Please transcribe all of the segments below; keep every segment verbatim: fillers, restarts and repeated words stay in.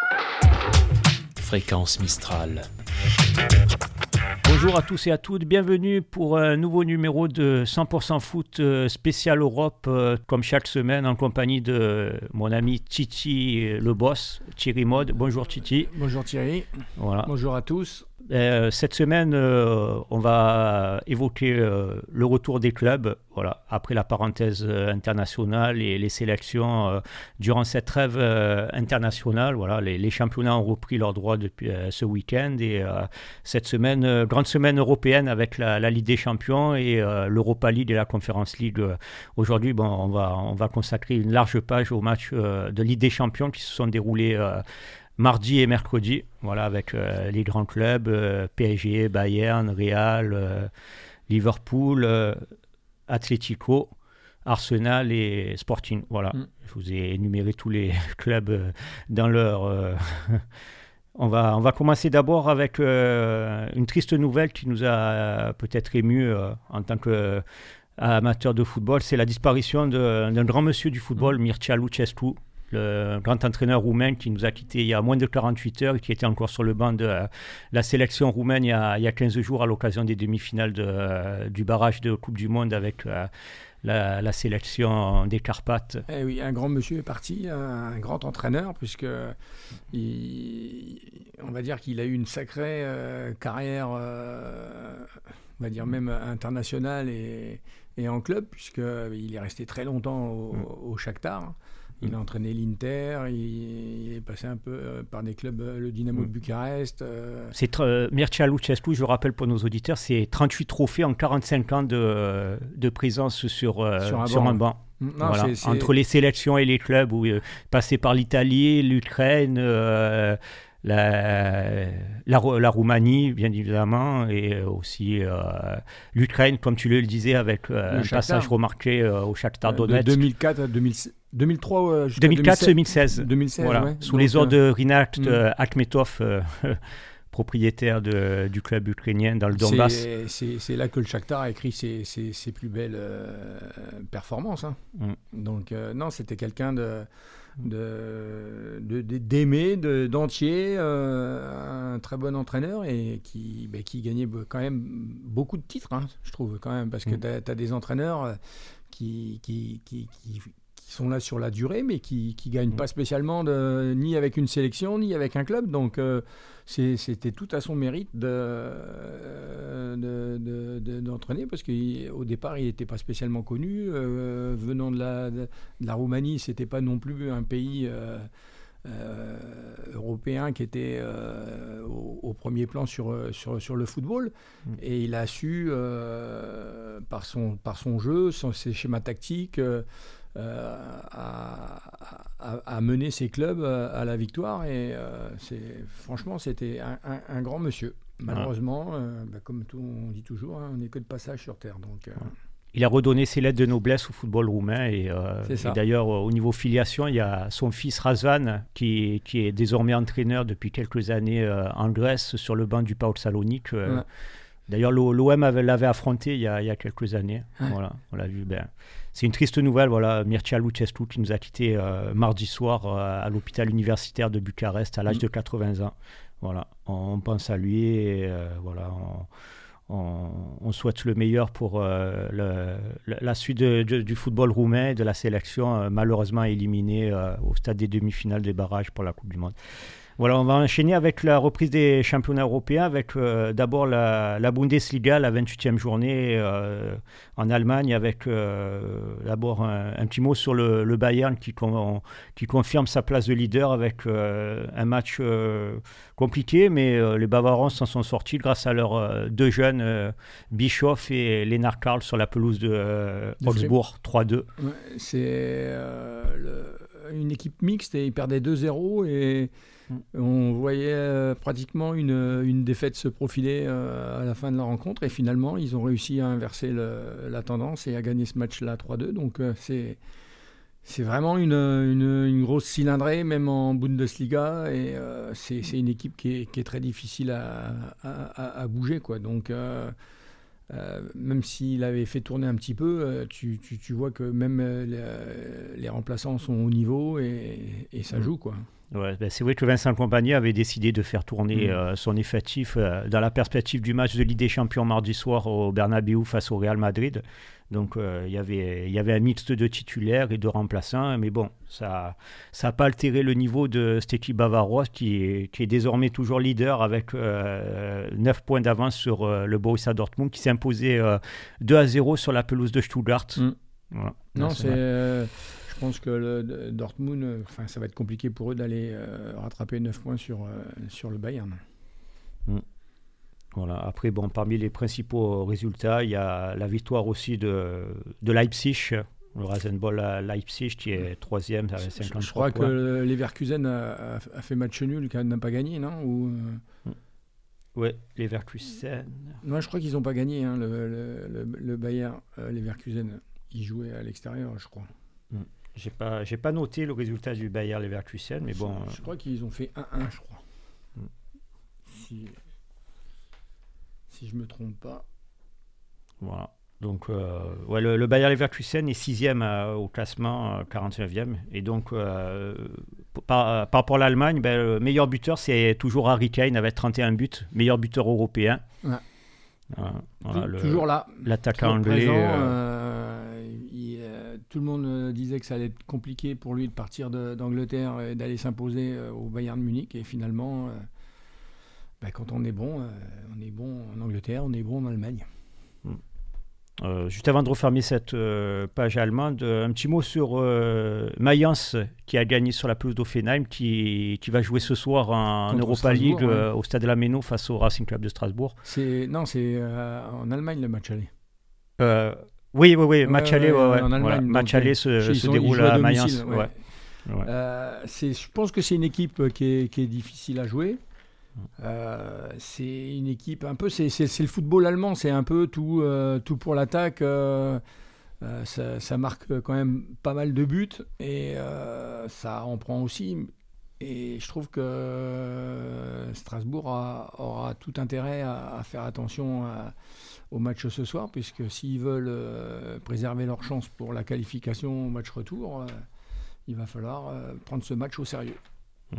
Fréquence Mistral. Bonjour à tous et à toutes, bienvenue pour un nouveau numéro de cent pour cent foot spécial Europe, comme chaque semaine en compagnie de mon ami Titi le boss, Thierry Mode. Bonjour Titi. Bonjour Thierry, voilà. Bonjour à tous. Euh, cette semaine, euh, on va évoquer euh, le retour des clubs, voilà, après la parenthèse euh, internationale et les sélections euh, durant cette trêve euh, internationale. Voilà, les, les championnats ont repris leurs droits depuis euh, ce week-end et euh, cette semaine, euh, grande semaine européenne avec la, la Ligue des Champions et euh, l'Europa League et la Conference League. Aujourd'hui, bon, on va, on va consacrer une large page aux matchs euh, de Ligue des Champions qui se sont déroulés euh, mardi et mercredi, voilà, avec euh, les grands clubs, euh, P S G, Bayern, Real, euh, Liverpool, euh, Atlético, Arsenal et Sporting. Voilà, mm. Je vous ai énuméré tous les clubs euh, dans leur... Euh, on, va, on va commencer d'abord avec euh, une triste nouvelle qui nous a peut-être ému euh, en tant qu'amateurs de football. C'est la disparition de, d'un grand monsieur du football, mm. Mircea Lucescu, le grand entraîneur roumain qui nous a quittés il y a moins de quarante-huit heures et qui était encore sur le banc de euh, la sélection roumaine il y, a, il y a quinze jours à l'occasion des demi-finales de, euh, du barrage de Coupe du Monde avec euh, la, la sélection des Carpates. Eh oui, un grand monsieur est parti, un grand entraîneur, puisque il, on va dire qu'il a eu une sacrée euh, carrière, euh, on va dire même internationale et, et en club, puisqu'il est resté très longtemps au, mmh. au Shakhtar. Il a entraîné l'Inter, il, il est passé un peu euh, par des clubs, euh, le Dynamo de Bucarest. Euh... C'est euh, Mircea Lucescu, je rappelle pour nos auditeurs, c'est trente-huit trophées en quarante-cinq ans de, de présence sur, euh, sur un sur banc. Un banc. Non, voilà. c'est, c'est... Entre les sélections et les clubs, où, euh, passé par l'Italie, l'Ukraine, euh, la, la, la Roumanie, bien évidemment, et aussi euh, l'Ukraine, comme tu le disais, avec euh, un passage remarqué euh, au Shakhtar Donetsk. De deux mille quatre à deux mille six. deux mille trois jusqu'à deux mille quatre deux mille seize. deux mille seize, voilà. Ouais. Sous Donc, les ordres euh... de Rinat euh, Akhmetov, euh, propriétaire de, du club ukrainien dans le Donbass. C'est, c'est, c'est là que le Shakhtar a écrit ses, ses, ses plus belles euh, performances. Hein. Mm. Donc, euh, non, c'était quelqu'un de, de, de, de, d'aimer, de, d'entier, euh, un très bon entraîneur et qui, bah, qui gagnait quand même beaucoup de titres, hein, je trouve, quand même, parce que mm. tu as des entraîneurs qui... qui, qui, qui sont là sur la durée, mais qui ne gagnent mmh. pas spécialement de, ni avec une sélection, ni avec un club. Donc, euh, c'est, c'était tout à son mérite de, de, de, de, d'entraîner, parce qu'au départ, il n'était pas spécialement connu. Euh, venant de la, de, de la Roumanie, ce n'était pas non plus un pays euh, euh, européen qui était euh, au, au premier plan sur, sur, sur le football. Mmh. Et il a su, euh, par, son, par son jeu, son, ses schémas tactiques, euh, Euh, à, à, à mener ses clubs à la victoire et euh, c'est, franchement c'était un, un, un grand monsieur. Malheureusement, euh, bah, comme tout, on dit toujours, hein, on n'est que de passage sur terre. Donc, euh... il a redonné ses lettres de noblesse au football roumain et, euh, et d'ailleurs au niveau filiation, il y a son fils Razvan qui, qui est désormais entraîneur depuis quelques années euh, en Grèce sur le banc du PAOK Salonique. Euh, ouais. D'ailleurs, l'O M avait, l'avait affronté il y, a, il y a quelques années. Ouais. Voilà, on l'a vu. Ben, c'est une triste nouvelle. Voilà, Mircea Lucescu qui nous a quittés euh, mardi soir euh, à l'hôpital universitaire de Bucarest à l'âge mmh. de quatre-vingts ans. Voilà, on, on pense à lui et euh, voilà, on, on, on souhaite le meilleur pour euh, le, la suite de, de, du football roumain, de la sélection euh, malheureusement éliminée euh, au stade des demi-finales des barrages pour la Coupe du Monde. Voilà, on va enchaîner avec la reprise des championnats européens, avec euh, d'abord la, la Bundesliga, la vingt-huitième journée euh, en Allemagne, avec euh, d'abord un, un petit mot sur le, le Bayern qui, con, qui confirme sa place de leader avec euh, un match euh, compliqué, mais euh, les Bavarons s'en sont sortis grâce à leurs euh, deux jeunes, euh, Bischoff et Lennart Karl, sur la pelouse de euh, Augsbourg, trois deux. Ouais, c'est euh, le, une équipe mixte et ils perdaient deux zéro et on voyait euh, pratiquement une, une défaite se profiler euh, à la fin de la rencontre et finalement ils ont réussi à inverser le, la tendance et à gagner ce match-là trois deux. Donc euh, c'est, c'est vraiment une, une, une grosse cylindrée même en Bundesliga et euh, c'est, c'est une équipe qui est, qui est très difficile à, à, à bouger, quoi. Donc euh, euh, même s'il avait fait tourner un petit peu, euh, tu, tu, tu vois que même euh, les, les remplaçants sont au niveau et, et ça joue, quoi. Ouais, ben c'est vrai que Vincent Kompany avait décidé de faire tourner mmh. euh, son effectif euh, dans la perspective du match de Ligue des Champions mardi soir au Bernabéu face au Real Madrid. Donc euh, y avait, y avait un mixte de titulaires et de remplaçants, mais bon, ça n'a pas altéré le niveau de cette équipe bavaroise qui est, qui est désormais toujours leader avec euh, neuf points d'avance sur euh, le Borussia Dortmund qui s'est imposé euh, deux à zéro sur la pelouse de Stuttgart. Mmh. Voilà. Non, c'est... Euh, je pense que le Dortmund, enfin, ça va être compliqué pour eux d'aller euh, rattraper neuf points sur, euh, sur le Bayern. Mmh. Voilà. Après, bon, parmi les principaux résultats, il y a la victoire aussi de, de Leipzig, le Rasenball à Leipzig qui est troisième avec cinquante-trois je, je crois points. que Leverkusen a, a, a fait match nul, qui n'a pas gagné, non Ou... Mmh. Oui, Leverkusen. Non, je crois qu'ils n'ont pas gagné, hein, le, le, le, le Bayern, euh, Leverkusen. Ils jouaient à l'extérieur, je crois. Mmh. J'ai pas, j'ai pas noté le résultat du Bayer Leverkusen, mais bon. Je, je crois qu'ils ont fait un un, je crois. Mm. Si, si je me trompe pas. Voilà. Donc, euh, ouais, le, le Bayer Leverkusen est sixième euh, au classement, euh, quarante-neuvième. Et donc, euh, par, par rapport à l'Allemagne, ben, le meilleur buteur, c'est toujours Harry Kane avec trente et un buts, meilleur buteur européen. Ouais. Voilà, voilà, T- le, toujours là. L'attaquant toujours anglais. Présent, euh, euh, il, euh, tout le monde disait que ça allait être compliqué pour lui de partir de, d'Angleterre et d'aller s'imposer euh, au Bayern de Munich. Et finalement, euh, bah, quand on est bon, euh, on est bon en Angleterre, on est bon en Allemagne. Euh, juste avant de refermer cette euh, page allemande, euh, un petit mot sur euh, Mayence qui a gagné sur la pelouse d'Offenheim, qui, qui va jouer ce soir en Contre Europa League ouais. euh, au Stade Lameno face au Racing Club de Strasbourg. C'est, non, c'est euh, en Allemagne le match aller. Euh, oui, oui, oui, match ouais, aller, ouais, ouais, en Allemagne. Voilà. Match aller se, se sont, déroule à, à Mayence. Ouais. Ouais. Ouais. Euh, c'est, je pense que c'est une équipe qui est, qui est difficile à jouer. Euh, c'est une équipe un peu, c'est, c'est, c'est le football allemand, c'est un peu tout, euh, tout pour l'attaque. Euh, euh, ça, ça marque quand même pas mal de buts et euh, ça en prend aussi. Et je trouve que Strasbourg a, aura tout intérêt à, à faire attention à, au match ce soir, puisque s'ils veulent euh, préserver leur chance pour la qualification au match retour, euh, il va falloir euh, prendre ce match au sérieux. Mmh.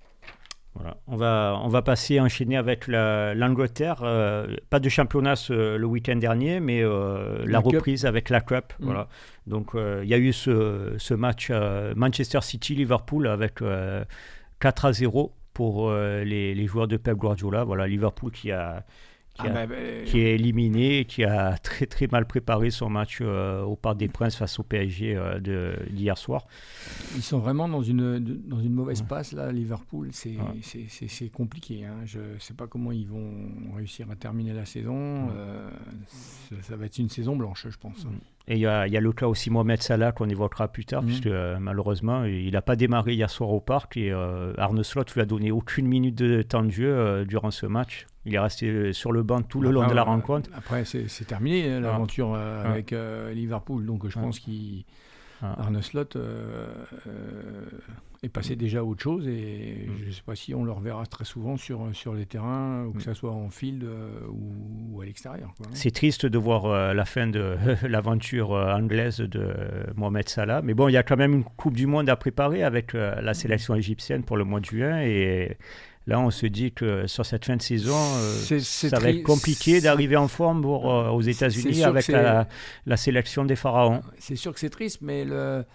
Voilà. On va, on va passer, enchaîner avec la, l'Angleterre. Euh, pas de championnat ce, le week-end dernier, mais euh, la, la reprise avec la Cup. Mmh. Voilà. Donc, il euh, y a eu ce, ce match euh, Manchester City-Liverpool avec euh, quatre à zéro pour euh, les, les joueurs de Pep Guardiola. Voilà, Liverpool qui a... Qui, ah a, bah, bah, qui est éliminé, qui a très très mal préparé son match euh, au Parc des Princes face au P S G euh, de, d'hier soir. Ils sont vraiment dans une, dans une mauvaise ouais. passe là, Liverpool, c'est, ouais. c'est, c'est, c'est compliqué. Hein. Je ne sais pas comment ils vont réussir à terminer la saison. Ouais. Euh, ça, ça va être une saison blanche, je pense. Ouais. Et il y, y a le cas aussi Mohamed Salah qu'on évoquera plus tard, mmh. puisque euh, malheureusement, il n'a pas démarré hier soir au Parc et euh, Arne Slot lui a donné aucune minute de temps de jeu euh, durant ce match. Il est resté sur le banc tout le après, long de la euh, rencontre. Après, c'est, c'est terminé hein, l'aventure euh, ouais. avec euh, Liverpool, donc je ouais. pense qu'il... Ah. Arne Slot euh, euh, est passé déjà à autre chose et mmh. je ne sais pas si on le reverra très souvent sur, sur les terrains, ou que mmh. ça soit en field euh, ou, ou à l'extérieur. Quoi. C'est triste de voir euh, la fin de l'aventure euh, anglaise de Mohamed Salah, mais bon, il y a quand même une Coupe du Monde à préparer avec euh, la sélection égyptienne pour le mois de juin et là, on se dit que sur cette fin de saison, euh, c'est, c'est ça très, va être compliqué d'arriver en forme pour, euh, aux États-Unis avec la, la sélection des pharaons. C'est sûr que c'est triste, mais le...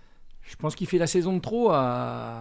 je pense qu'il fait la saison de trop à,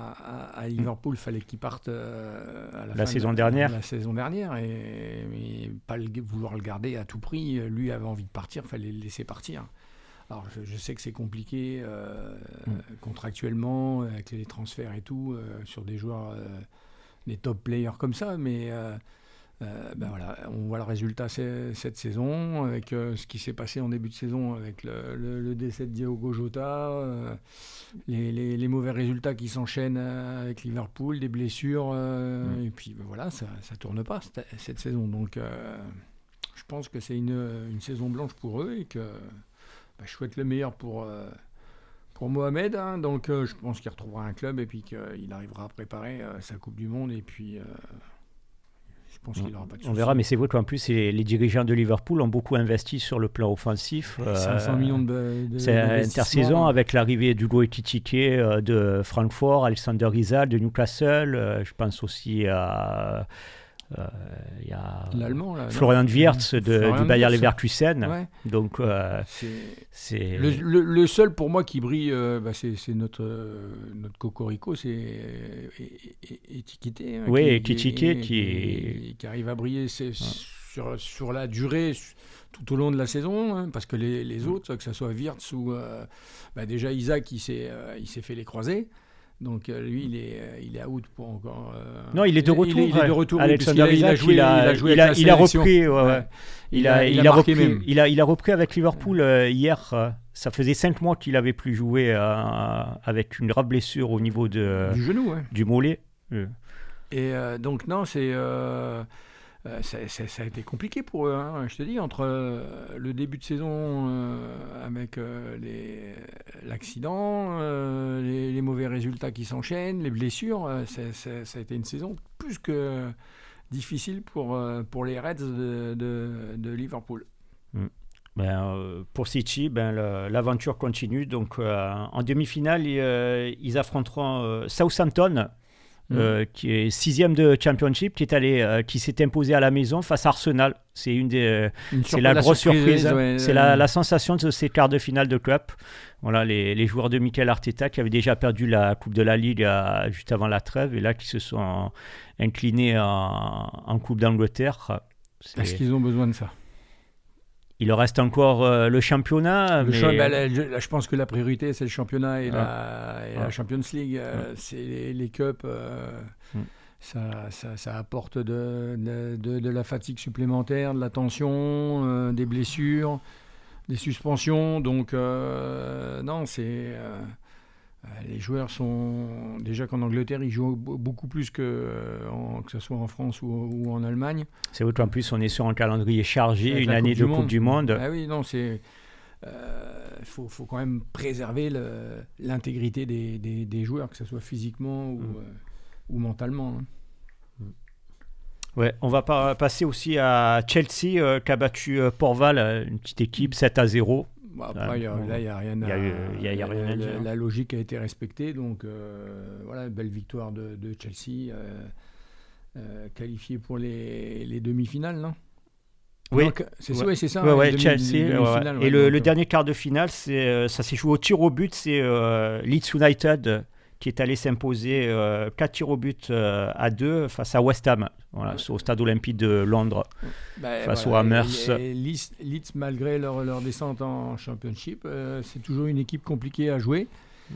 à, à Liverpool. Il fallait qu'il parte euh, à la, la fin saison de, dernière. La saison dernière, et, et pas le, vouloir le garder à tout prix. Lui avait envie de partir, il fallait le laisser partir. Alors, je, je sais que c'est compliqué euh, mm. contractuellement, avec les transferts et tout, euh, sur des joueurs... Euh, des top players comme ça, mais euh, euh, ben voilà, on voit le résultat c'est, cette saison, avec euh, ce qui s'est passé en début de saison, avec le, le, le décès de Diogo Jota, euh, les, les, les mauvais résultats qui s'enchaînent avec Liverpool, des blessures, euh, mmh. et puis ben voilà, ça ne tourne pas cette, cette saison. Donc euh, je pense que c'est une, une saison blanche pour eux, et que ben, je souhaite le meilleur pour... Euh, Pour Mohamed, hein, donc euh, je pense qu'il retrouvera un club et puis qu'il arrivera à préparer euh, sa Coupe du Monde. Et puis, euh, je pense qu'il n'aura pas de soucis. On verra, mais c'est vrai qu'en plus, les, les dirigeants de Liverpool ont beaucoup investi sur le plan offensif. cinq cents millions de, de C'est intersaison avec l'arrivée d'Hugo Ekitike euh, de Francfort, Alexander Isak de Newcastle. Euh, je pense aussi à... Il euh, y a l'Allemand, là, Florian Wirtz de, Florian du Bayer Wirtz. Leverkusen. Ouais. Donc, euh, c'est... c'est... Le, le, le seul pour moi qui brille, euh, bah c'est, c'est notre, euh, notre cocorico, c'est euh, Ekitike. Hein, oui, qui, Ekitike qui, qui... qui, qui arrive à briller c'est, ouais. sur, sur la durée, tout au long de la saison, hein, parce que les, les autres, que ce soit Wirtz ou euh, bah déjà Isak, il s'est, euh, il s'est fait les croisés. Donc euh, lui, il est, il est out pour encore. Euh... Non, il est de retour. Il, il, il est de retour. Alexander oui, il, a, il a joué. Il a, il a, joué il a, il a repris. Ouais, ouais. Ouais. Il, il a, il, il a, a repris. Même. Il a, il a repris avec Liverpool euh, hier. Euh, ça faisait cinq mois qu'il n'avait plus joué euh, avec une grave blessure au niveau de du genou, ouais. du mollet. Euh. Et euh, donc non, c'est. Euh... Euh, ça, ça, ça a été compliqué pour eux, hein, je te dis, entre euh, le début de saison euh, avec euh, les, l'accident, euh, les, les mauvais résultats qui s'enchaînent, les blessures, euh, ça, ça, ça a été une saison plus que difficile pour, euh, pour les Reds de, de, de Liverpool. Mm. Ben, euh, pour City, ben, le, l'aventure continue. Donc, euh, en demi-finale, ils, euh, ils affronteront euh, Southampton. Euh, qui est sixième de Championship, qui est allé, euh, qui s'est imposé à la maison face à Arsenal. C'est une des, une c'est la, la grosse surprise. surprise ouais, c'est euh... la, la sensation de ces quarts de finale de Cup. Voilà, les, les joueurs de Mikel Arteta qui avaient déjà perdu la Coupe de la Ligue à, juste avant la trêve et là qui se sont inclinés en, en Coupe d'Angleterre. C'est... Est-ce qu'ils ont besoin de ça? Il leur reste encore euh, le championnat. Le mais... champ, bah, là, je, là, je pense que la priorité, c'est le championnat et, ah. la, et ah. la Champions League. Euh, ah. C'est les, les cups. Euh, mm. ça, ça, ça apporte de, de, de, de la fatigue supplémentaire, de la tension, euh, des blessures, des suspensions. Donc, euh, non, c'est... Euh, les joueurs sont... Déjà qu'en Angleterre, ils jouent beaucoup plus que, en, que ce soit en France ou, ou en Allemagne. C'est vrai qu'en plus, on est sur un calendrier chargé, avec une année de Coupe du Monde. Ah oui, non, c'est... Il euh, faut, faut quand même préserver le, l'intégrité des, des, des joueurs, que ce soit physiquement ou, mmh. euh, ou mentalement. Hein. Mmh. Ouais, on va pas, passer aussi à Chelsea, euh, qui a battu euh, Port-Val, une petite équipe, sept à zéro. Bon, après, y a, là, il n'y a rien à, y a, y a rien à dire. La, la logique a été respectée, donc euh, voilà, belle victoire de, de Chelsea, euh, euh, qualifiée pour les, les demi-finales, non? Oui, donc, c'est, ouais. Ouais, c'est ça. Ouais, hein, ouais, demi, Chelsea. demi, ouais, ouais. Et le, le dernier quart de finale, c'est, euh, ça s'est joué au tir au but, c'est euh, Leeds United qui est allé s'imposer euh, quatre tirs au but euh, à deux face à West Ham, voilà, ouais. au stade olympique de Londres, bah, face voilà, aux Hammers. Leeds, Leeds, malgré leur, leur descente en Championship, euh, c'est toujours une équipe compliquée à jouer.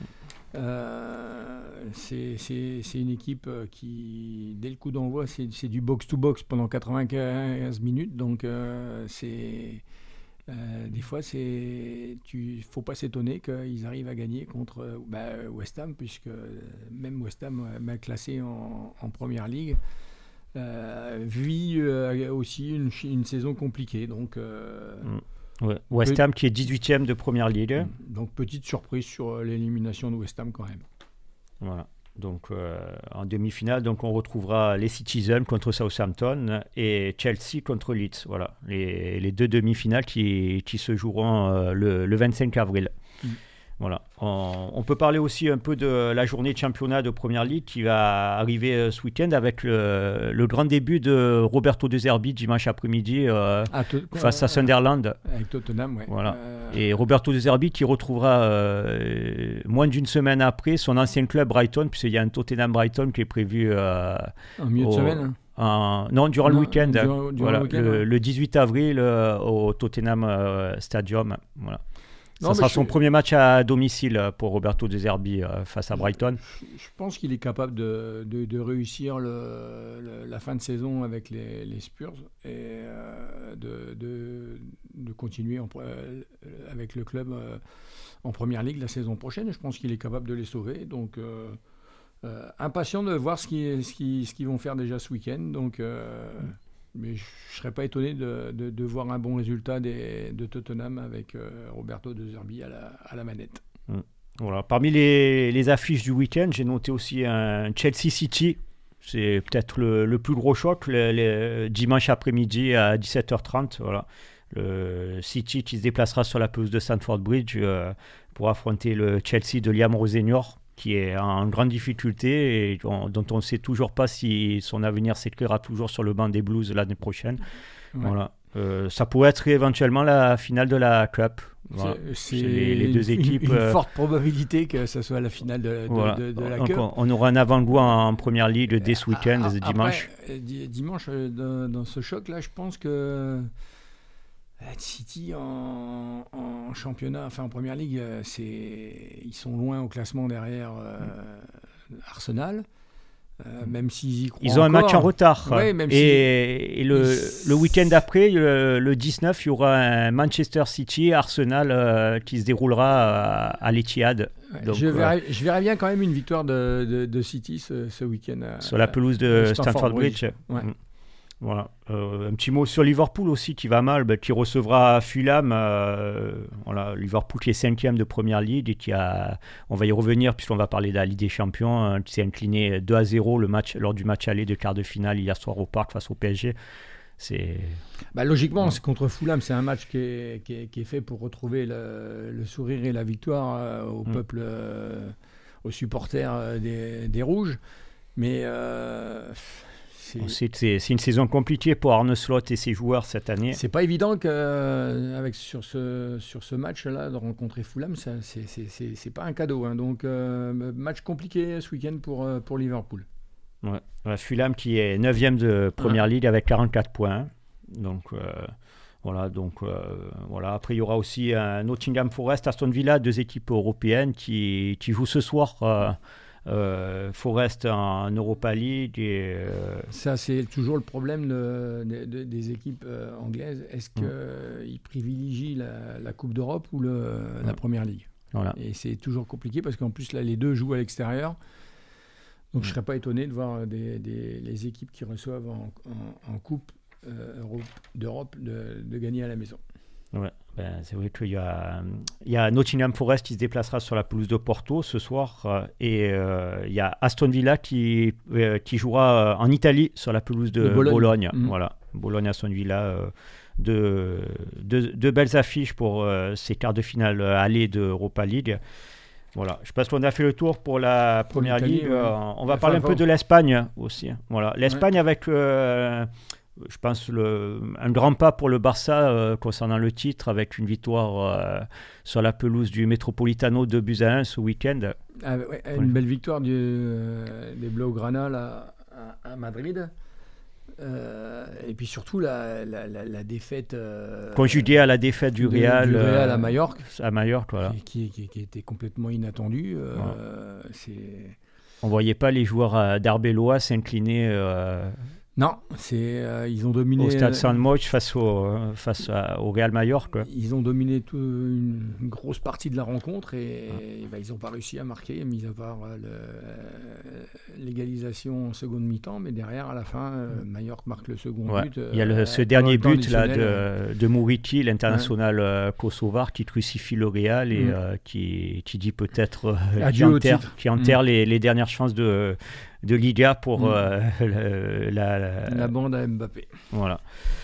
Euh, c'est, c'est, c'est une équipe qui, dès le coup d'envoi, c'est, c'est du box-to-box pendant quatre-vingt-quinze minutes, donc euh, c'est... Euh, des fois, il ne faut pas s'étonner qu'ils arrivent à gagner contre bah, West Ham, puisque même West Ham, mal classé en, en première ligue, euh, vit euh, aussi une, une saison compliquée. Donc, euh, mmh. ouais. West Ham qui est dix-huitième de première ligue. Donc, petite surprise sur l'élimination de West Ham quand même. Voilà. Donc, euh, en demi-finale, donc on retrouvera les Citizens contre Southampton et Chelsea contre Leeds. Voilà, les, les deux demi-finales qui, qui se joueront euh, le, le vingt-cinq avril. Mmh. Voilà. On, on peut parler aussi un peu de la journée de championnat de Première Ligue qui va arriver ce week-end avec le, le grand début de Roberto De Zerbi dimanche après-midi euh, ah, to- face à Sunderland. Avec Tottenham, ouais. Voilà. Euh... Et Roberto De Zerbi qui retrouvera euh, moins d'une semaine après son ancien club Brighton, puisqu'il y a un Tottenham-Brighton qui est prévu euh, en milieu au, de semaine. En, non, durant non, le week-end. Durant, durant voilà, le, week-end le, ouais. le dix-huit avril euh, au Tottenham euh, Stadium. Voilà. Non, ça sera son je... premier match à domicile pour Roberto De Zerbi euh, face à Brighton. Je, je pense qu'il est capable de, de, de réussir le, le, la fin de saison avec les, les Spurs et euh, de, de, de continuer en, euh, avec le club euh, en première ligue la saison prochaine. Je pense qu'il est capable de les sauver. Donc, euh, euh, impatient de voir ce qu'ils, ce, qu'ils, ce qu'ils vont faire déjà ce week-end. Donc, euh, mm. Mais je ne serais pas étonné de, de, de voir un bon résultat des, de Tottenham avec euh, Roberto De Zerbi à la, à la manette. Mmh. Voilà. Parmi les, les affiches du week-end, j'ai noté aussi un Chelsea City. C'est peut-être le, le plus gros choc, le, le, dimanche après-midi à dix-sept heures trente. Voilà. Le City qui se déplacera sur la pelouse de Stamford Bridge euh, pour affronter le Chelsea de Liam Rosenior, qui est en grande difficulté et dont, dont on ne sait toujours pas si son avenir s'écrira toujours sur le banc des Blues l'année prochaine. Ouais. Voilà. Euh, ça pourrait être éventuellement la finale de la Cup. Voilà. C'est, c'est les, les deux équipes. Une, une euh, forte probabilité que ce soit la finale de, de, voilà. de, de la Donc Cup. On, on aura un avant-goût en, en première ligue dès ce week-end, ah, dimanche. Après, dimanche, dans, dans ce choc-là, je pense que City en, en championnat, enfin en première ligue, c'est, ils sont loin au classement derrière euh, Arsenal. Euh, même s'ils y croient Ils ont encore. un match en retard. Ouais, même et, si... et le, le week-end d'après, le, le dix-neuf, il y aura un Manchester City-Arsenal euh, qui se déroulera à, à l'Etihad. Ouais, Donc, je, verrais, euh, je verrais bien quand même une victoire de, de, de City ce, ce week-end. À, sur la pelouse de Stamford, Stamford Bridge. Bridge. Ouais. Mmh. Voilà. Euh, un petit mot sur Liverpool aussi qui va mal, bah, qui recevra Fulham. Euh, voilà, Liverpool qui est cinquième de Première Ligue et qui a, on va y revenir puisqu'on va parler de la Ligue des Champions, hein, qui s'est incliné deux à zéro le match, lors du match aller de quart de finale hier soir au Parc face au P S G. C'est... Bah, logiquement, ouais. c'est contre Fulham, c'est un match qui est, qui est, qui est fait pour retrouver le, le sourire et la victoire euh, au mmh. peuple, euh, aux supporters euh, des, des Rouges. Mais... Euh, C'est... C'est, c'est une saison compliquée pour Arne Slot et ses joueurs cette année. C'est pas évident que, euh, avec, sur, ce, sur ce match-là, de rencontrer Fulham, ça, c'est, c'est, c'est, c'est pas un cadeau. Hein. Donc, euh, match compliqué ce week-end pour, pour Liverpool. Ouais. Ouais, Fulham qui est neuvième de Première Ligue avec quarante-quatre points. Donc, euh, voilà, donc, euh, voilà. Après, il y aura aussi un Nottingham Forest, Aston Villa, deux équipes européennes qui, qui jouent ce soir. Euh, Euh, Forest en Europa League et, euh... ça c'est toujours le problème de, de, de, des équipes euh, anglaises. Est-ce qu'ils mmh. privilégient la, la Coupe d'Europe ou le, mmh. la Première Ligue? Voilà. Et c'est toujours compliqué parce qu'en plus là les deux jouent à l'extérieur, donc mmh. je ne serais pas étonné de voir des, des, les équipes qui reçoivent en, en, en Coupe euh, Europe, d'Europe de, de gagner à la maison. Ouais, ben, c'est vrai qu'il y a, il y a Nottingham Forest qui se déplacera sur la pelouse de Porto ce soir euh, et euh, il y a Aston Villa qui, euh, qui jouera en Italie sur la pelouse de, de Bologne. Bologne. Mmh. Voilà, Bologne-Aston Villa, euh, deux, deux, deux belles affiches pour euh, ces quarts de finale aller de Europa League. Voilà, je pense qu'on a fait le tour pour la pour Première Ligue. Ouais. Euh, on va enfin, parler un peu de l'Espagne aussi. Voilà, l'Espagne ouais. avec... Euh, je pense le, un grand pas pour le Barça euh, concernant le titre avec une victoire euh, sur la pelouse du Metropolitano de buts à un ce week-end. Ah, ouais, une ouais. belle victoire du, euh, des Blaugrana là, à, à Madrid. Euh, et puis surtout la, la, la, la défaite... Euh, conjuguée à la défaite du Real, du Real à Majorque. À Majorque, voilà. Qui, qui, qui était complètement inattendue. Euh, ouais. c'est... On ne voyait pas les joueurs d'Arbeloa s'incliner... Euh, Non, c'est, euh, ils ont dominé... Au stade San Moix face au, euh, face à, au Real Majorque. Ils ont dominé tout, une, une grosse partie de la rencontre et, ouais. et bah, ils n'ont pas réussi à marquer, mis à part le, euh, l'égalisation en seconde mi-temps, mais derrière, à la fin, euh, Majorque marque le second ouais. but. Il y a le, ce euh, dernier but là, de, de Muriqi, l'international ouais. euh, kosovar, qui crucifie le Real et mmh. euh, qui, qui dit peut-être euh, qui enterre, qui enterre mmh. les, les dernières chances de... de Liga pour mmh. euh, le, la, la, la bande à Mbappé. Voilà.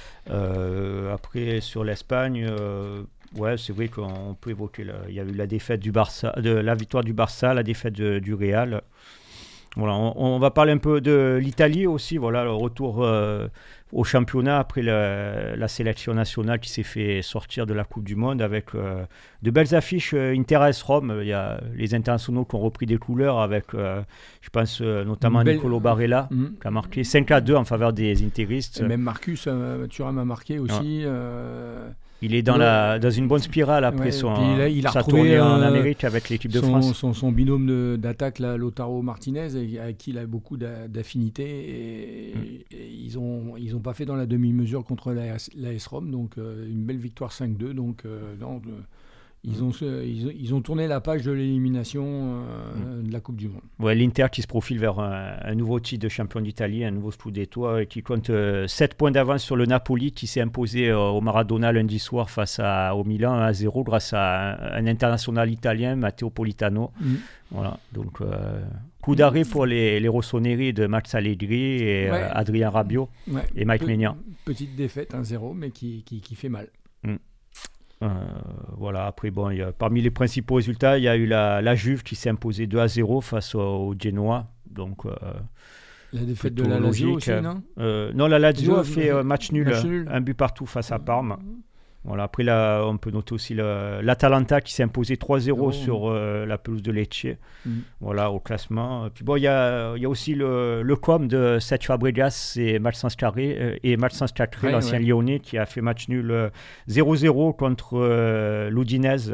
Euh, après, sur l'Espagne, euh, ouais, c'est vrai qu'on peut évoquer. La, il y a eu la défaite du Barça, de la victoire du Barça, la défaite de, du Real. Voilà, on, on va parler un peu de l'Italie aussi. Voilà, le retour euh, au championnat après la, la sélection nationale qui s'est fait sortir de la Coupe du Monde avec euh, de belles affiches. euh, Inter A S Rome, il y a les internationaux qui ont repris des couleurs avec, euh, je pense euh, notamment belle... Nicolo Barella mmh. qui a marqué cinq à deux en faveur des Interistes. Et même Marcus euh, Thuram a marqué aussi. Ouais. Euh... Il est dans, ouais. la, dans une bonne spirale après ouais, son, là, il a sa tournée euh, en Amérique avec l'équipe de son, France. Son, son binôme de, d'attaque, là, Lautaro Martinez, avec qui il a beaucoup d'affinités. Et, mm. et ils n'ont ils ont pas fait dans la demi-mesure contre l'A S Rome. Donc, euh, une belle victoire cinq deux. Donc, euh, non, Ils ont, ils, ils ont tourné la page de l'élimination euh, mmh. de la Coupe du Monde. Ouais, l'Inter qui se profile vers un, un nouveau titre de champion d'Italie, un nouveau Scudetto, et qui compte euh, sept points d'avance sur le Napoli qui s'est imposé euh, au Maradona lundi soir face à, au Milan un à zéro grâce à un, un international italien, Matteo Politano. Mmh. Voilà, donc euh, coup d'arrêt pour les, les Rossoneri de Max Allegri et ouais. euh, Adrien Rabiot ouais. et Mike Pe- Maignan. Petite défaite un zéro, mais qui, qui, qui fait mal. Mmh. Euh, voilà, après, bon, il y a, parmi les principaux résultats, il y a eu la, la Juve qui s'est imposée deux à zéro face au, au Genoa. Donc, euh, la défaite de la Lazio aussi, non euh, Non, la Lazio a fait euh, match, nul, match nul, un but partout face à Parme. Voilà, après, là, on peut noter aussi le, l'Atalanta qui s'est imposé trois zéro oh. sur euh, la pelouse de Lecce, mm. voilà, au classement. Puis bon, il y a, y a aussi le, le C O M de Cesc Fabregas et Maxence Carré, et Maxence Cacré, ouais, l'ancien ouais. Lyonnais, qui a fait match nul euh, zéro zéro contre euh, l'Udinese.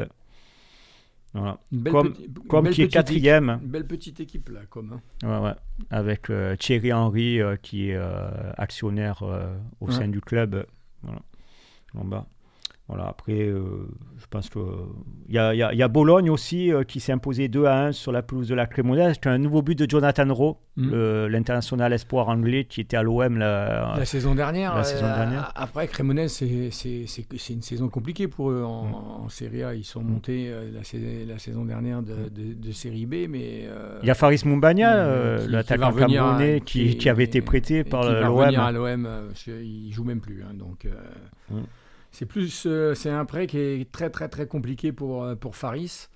Voilà. Comme, petit, comme qui est quatrième. Équipe, une belle petite équipe là, comme. Hein. Ouais, ouais. Avec euh, Thierry Henry euh, qui est euh, actionnaire euh, au ouais. sein du club. Voilà. En bas. Voilà, après, euh, je pense qu'il y a, y, a, y a Bologne aussi euh, qui s'est imposé deux à un sur la pelouse de la Cremonese. C'était un nouveau but de Jonathan Rowe, mmh. le, l'international espoir anglais qui était à l'O M la, la saison dernière. La euh, saison dernière. Après, Cremonese, c'est, c'est, c'est, c'est une saison compliquée pour eux en, mmh. en Serie A. Ils sont montés euh, la, la saison dernière de, de, de Série B. Mais euh, il y a Faris Moumbagna, euh, l'attaquant camerounais, qui, qui, qui avait été prêté par qui l'O M. Va revenir à l'O M, euh, il ne joue même plus. Hein, donc... Euh, mmh. C'est plus, euh, c'est un prêt qui est très très très compliqué pour pour Faris.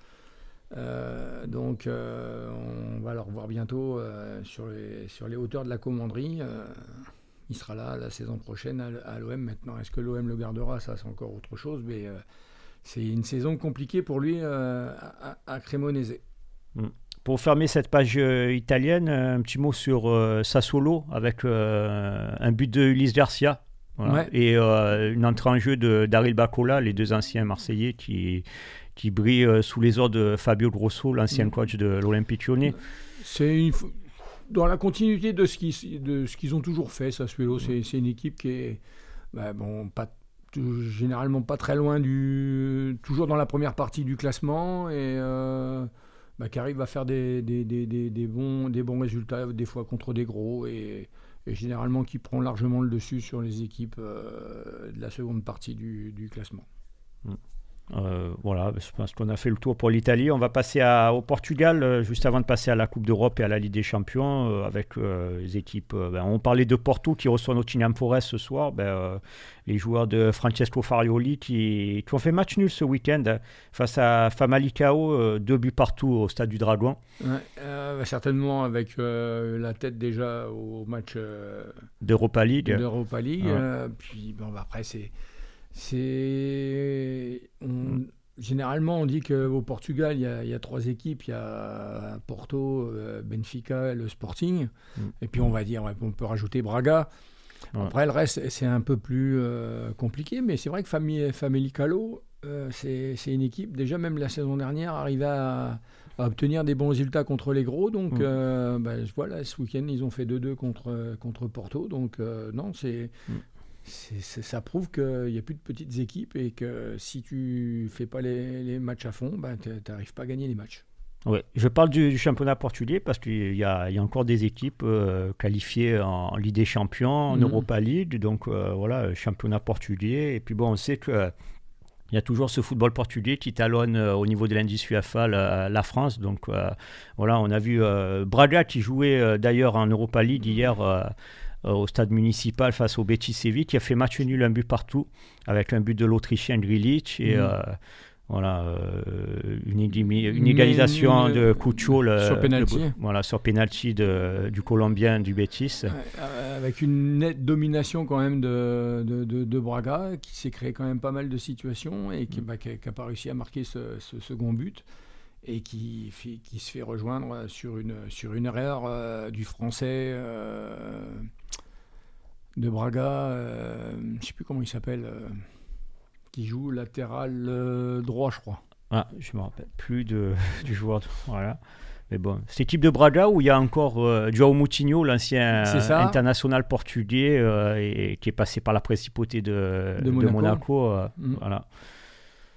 Euh, donc euh, on va le revoir bientôt euh, sur les sur les hauteurs de la commanderie. Euh, il sera là la saison prochaine à, à l'O M. Maintenant, est-ce que l'O M le gardera? Ça, c'est encore autre chose. Mais euh, c'est une saison compliquée pour lui euh, à, à Cremonese. Mm. Pour fermer cette page euh, italienne, un petit mot sur euh, Sassuolo avec euh, un but de Ulysse Garcia. Voilà. Ouais. Et euh, une entrée en jeu de Daryl Bacola, les deux anciens Marseillais qui, qui brillent euh, sous les ordres de Fabio Grosso, l'ancien mmh. coach de l'Olympique Lyonnais. C'est une, dans la continuité de ce, qui, de ce qu'ils ont toujours fait, Sassuolo. Mmh. C'est, c'est une équipe qui est bah, bon, pas, généralement pas très loin, du, toujours dans la première partie du classement et euh, bah, qui arrive à faire des, des, des, des, des, bons, des bons résultats, des fois contre des gros. Et, et généralement qui prend largement le dessus sur les équipes euh, de la seconde partie du, du classement. Mmh. Euh, voilà, je pense qu'on a fait le tour pour l'Italie. On va passer à, au Portugal, euh, juste avant de passer à la Coupe d'Europe et à la Ligue des Champions, euh, avec euh, les équipes. Euh, ben, on parlait de Porto qui reçoit Nottingham Forest ce soir. Ben, euh, les joueurs de Francesco Farioli qui, qui ont fait match nul ce week-end hein, face à Famalicão, euh, deux buts partout au Stade du Dragon. Ouais, euh, certainement avec euh, la tête déjà au match euh, d'Europa League. D'Europa League. Ouais. Euh, puis bon, bah, après, c'est. C'est on, généralement on dit qu'au Portugal il y, a, il y a trois équipes, il y a Porto, Benfica et le Sporting, mm. et puis on va dire on peut rajouter Braga. Ouais. Après le reste c'est un peu plus euh, compliqué, mais c'est vrai que Famalicão euh, c'est, c'est une équipe déjà même la saison dernière arrivait à, à obtenir des bons résultats contre les gros, donc mm. euh, bah, voilà ce week-end ils ont fait deux deux contre contre Porto, donc euh, non c'est mm. C'est, c'est, ça prouve qu'il n'y a plus de petites équipes et que si tu ne fais pas les, les matchs à fond, ben, tu n'arrives pas à gagner les matchs. Ouais, je parle du, du championnat portugais parce qu'il y a, il y a encore des équipes euh, qualifiées en Ligue des Champions, en mmh. Europa League, donc euh, voilà, championnat portugais. Et puis bon, on sait que il y a toujours ce football portugais qui talonne euh, au niveau de l'indice UEFA la, la France. Donc euh, voilà, on a vu euh, Braga qui jouait euh, d'ailleurs en Europa League hier euh, euh, au stade municipal face au Betis Séville, qui a fait match nul, un but partout, avec un but de l'Autrichien Grilic et mmh. euh, voilà, euh, une, une égalisation Mais, de Cucho le, sur penalty, le, voilà, sur penalty de, du Colombien du Betis. Ouais, avec une nette domination quand même de, de, de, de Braga, qui s'est créé quand même pas mal de situations et qui n'a mmh. pas réussi à marquer ce, ce second but et qui, fait, qui se fait rejoindre sur une, sur une erreur euh, du Français euh, de Braga, euh, je ne sais plus comment il s'appelle, euh, qui joue latéral euh, droit, je crois. Ah, je ne me rappelle plus de, du joueur. De, voilà. Mais bon, cette équipe de Braga où il y a encore euh, João Moutinho, l'ancien international portugais, euh, et, et qui est passé par la principauté de, de Monaco. De Monaco euh, mmh. Voilà.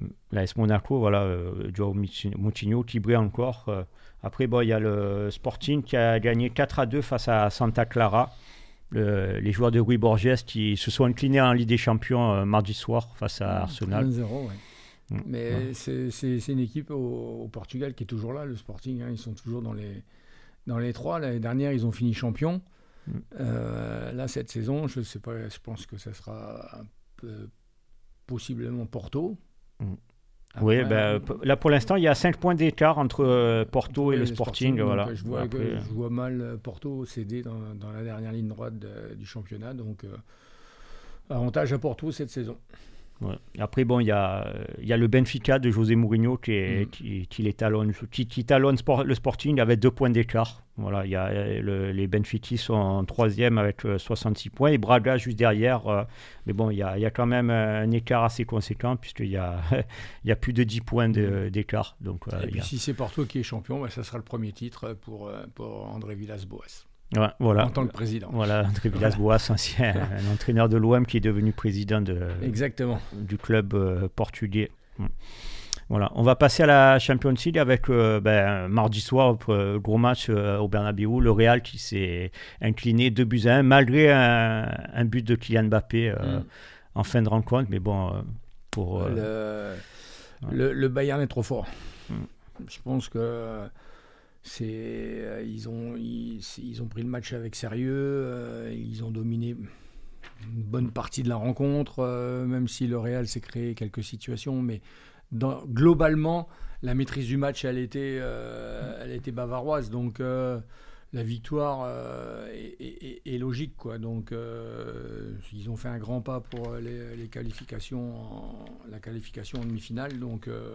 L'A S Monaco, voilà, euh, Joao Moutinho qui brille encore. Euh, après, bon, il y a le Sporting qui a gagné quatre à deux face à Santa Clara. Le, les joueurs de Rui Borges qui se sont inclinés en Ligue des Champions euh, mardi soir face à Arsenal. un zéro, ouais. Mmh. Mais ouais. C'est, c'est, c'est une équipe au, au Portugal qui est toujours là, le Sporting. Hein, ils sont toujours dans les, dans les trois. L'année dernière, ils ont fini champion. Mmh. Euh, là, cette saison, je sais pas, je pense que ça sera un peu, possiblement Porto. Mmh. Après, oui, ben, là pour l'instant, il y a cinq points d'écart entre euh, Porto oui, et le Sporting. Sporting voilà. Je vois, Après, je vois mal Porto céder dans, dans la dernière ligne droite de, du championnat. Donc, euh, avantage à Porto cette saison. Ouais. Après, bon, il y a, y a le Benfica de José Mourinho qui, est, mmh. qui, qui, les talonne, qui, qui talonne sport, le Sporting avec deux points d'écart. Voilà, y a, le, les Benfica sont en troisième avec euh, soixante-six points et Braga juste derrière. Euh, mais bon, il y a, y a quand même un écart assez conséquent puisqu'il y a, y a plus de dix points de, d'écart. Donc, euh, et puis y a... si c'est Porto qui est champion, bah, ça sera le premier titre pour, pour André Villas-Boas. Ouais, voilà. En tant que président. Voilà, André Villas-Boas, ancien un entraîneur de l'O M qui est devenu président de, Exactement. du club euh, portugais. Voilà, on va passer à la Champions League avec euh, ben, mardi soir, euh, gros match euh, au Bernabéu, le Real qui s'est incliné deux buts à un malgré un, un but de Kylian Mbappé euh, mm. en fin de rencontre. Mais bon, euh, pour... Euh, le, ouais. le, le Bayern est trop fort. Mm. Je pense que... C'est, euh, ils, ont, ils, ils ont pris le match avec sérieux, euh, ils ont dominé une bonne partie de la rencontre, euh, même si le Real s'est créé quelques situations, mais dans, globalement, la maîtrise du match, elle était, euh, elle était bavaroise, donc euh, la victoire euh, est, est, est logique, quoi. Donc euh, ils ont fait un grand pas pour les, les qualifications, en, la qualification en demi-finale, donc... Euh,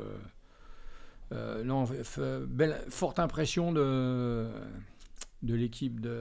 Euh, non, f- belle, forte impression de, de l'équipe de,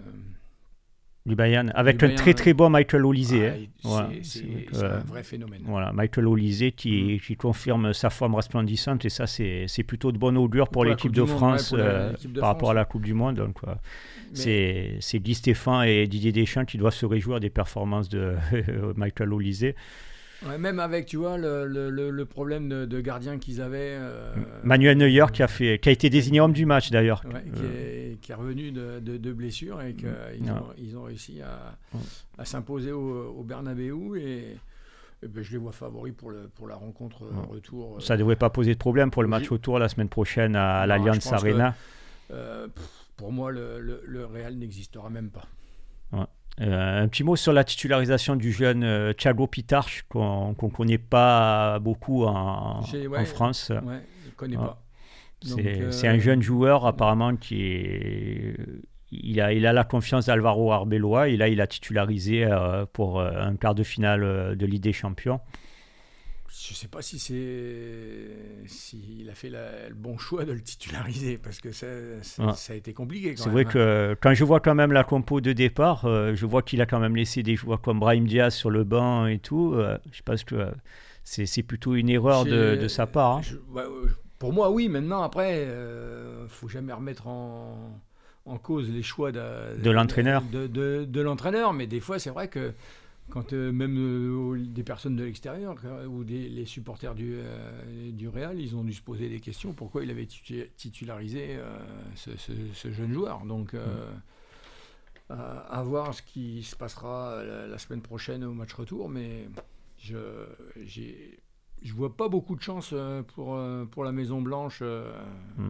du Bayern, avec du un Bayern, très très bon Michael Olise. Ah, hein. c'est, voilà, c'est, c'est, c'est euh, un vrai phénomène. Voilà, Michael Olise qui, mmh. qui confirme sa forme resplendissante et ça c'est, c'est plutôt de bonne augure pour, pour l'équipe de France ouais, euh, l'équipe de par France, rapport à la Coupe du Monde. Donc, ouais. c'est, c'est Guy Stéphane et Didier Deschamps qui doivent se réjouir des performances de Michael Olise. Ouais, même avec, tu vois, le, le, le problème de, de gardien qu'ils avaient. Euh, Manuel Neuer qui a, fait, qui a été désigné homme du match d'ailleurs. Ouais, qui, est, qui est revenu de, de, de blessure et qu'ils mmh. ont, ils ont réussi à, mmh. à s'imposer au, au Bernabéu. Et, et ben, je les vois favoris pour, le, pour la rencontre mmh. retour. Ça ne devrait pas poser de problème pour le match retour la semaine prochaine à, à l'Allianz Arena. Que, euh, pour moi, le, le, le Real n'existera même pas. Ouais. Euh, un petit mot sur la titularisation du jeune euh, Thiago Pitarch qu'on ne connaît pas beaucoup en, ouais, en France. Ouais, je ne connais ouais. pas. Donc, c'est, euh, c'est un jeune joueur apparemment qui est... Il a, il a la confiance d'Alvaro Arbeloa et là il a titularisé euh, pour euh, un quart de finale de Ligue des Champions. Je ne sais pas si c'est s'il a fait la, le bon choix de le titulariser parce que ça, ça, ouais. ça a été compliqué. Quand c'est même. vrai que quand je vois quand même la compo de départ, euh, je vois qu'il a quand même laissé des joueurs comme Brahim Diaz sur le banc et tout. Euh, je pense que euh, c'est, c'est plutôt une erreur de, de sa part. Hein. Je, bah, pour moi, oui. Maintenant, après, il euh, ne faut jamais remettre en, en cause les choix de, de l'entraîneur. De, de, de, de l'entraîneur, mais des fois, c'est vrai que quand euh, même euh, des personnes de l'extérieur ou des, les supporters du, euh, du Real, ils ont dû se poser des questions pourquoi il avait titularisé euh, ce, ce, ce jeune joueur. Donc, euh, mmh. à, à voir ce qui se passera la, la semaine prochaine au match retour, mais je j'ai, je vois pas beaucoup de chance pour, pour la Maison Blanche euh, mmh.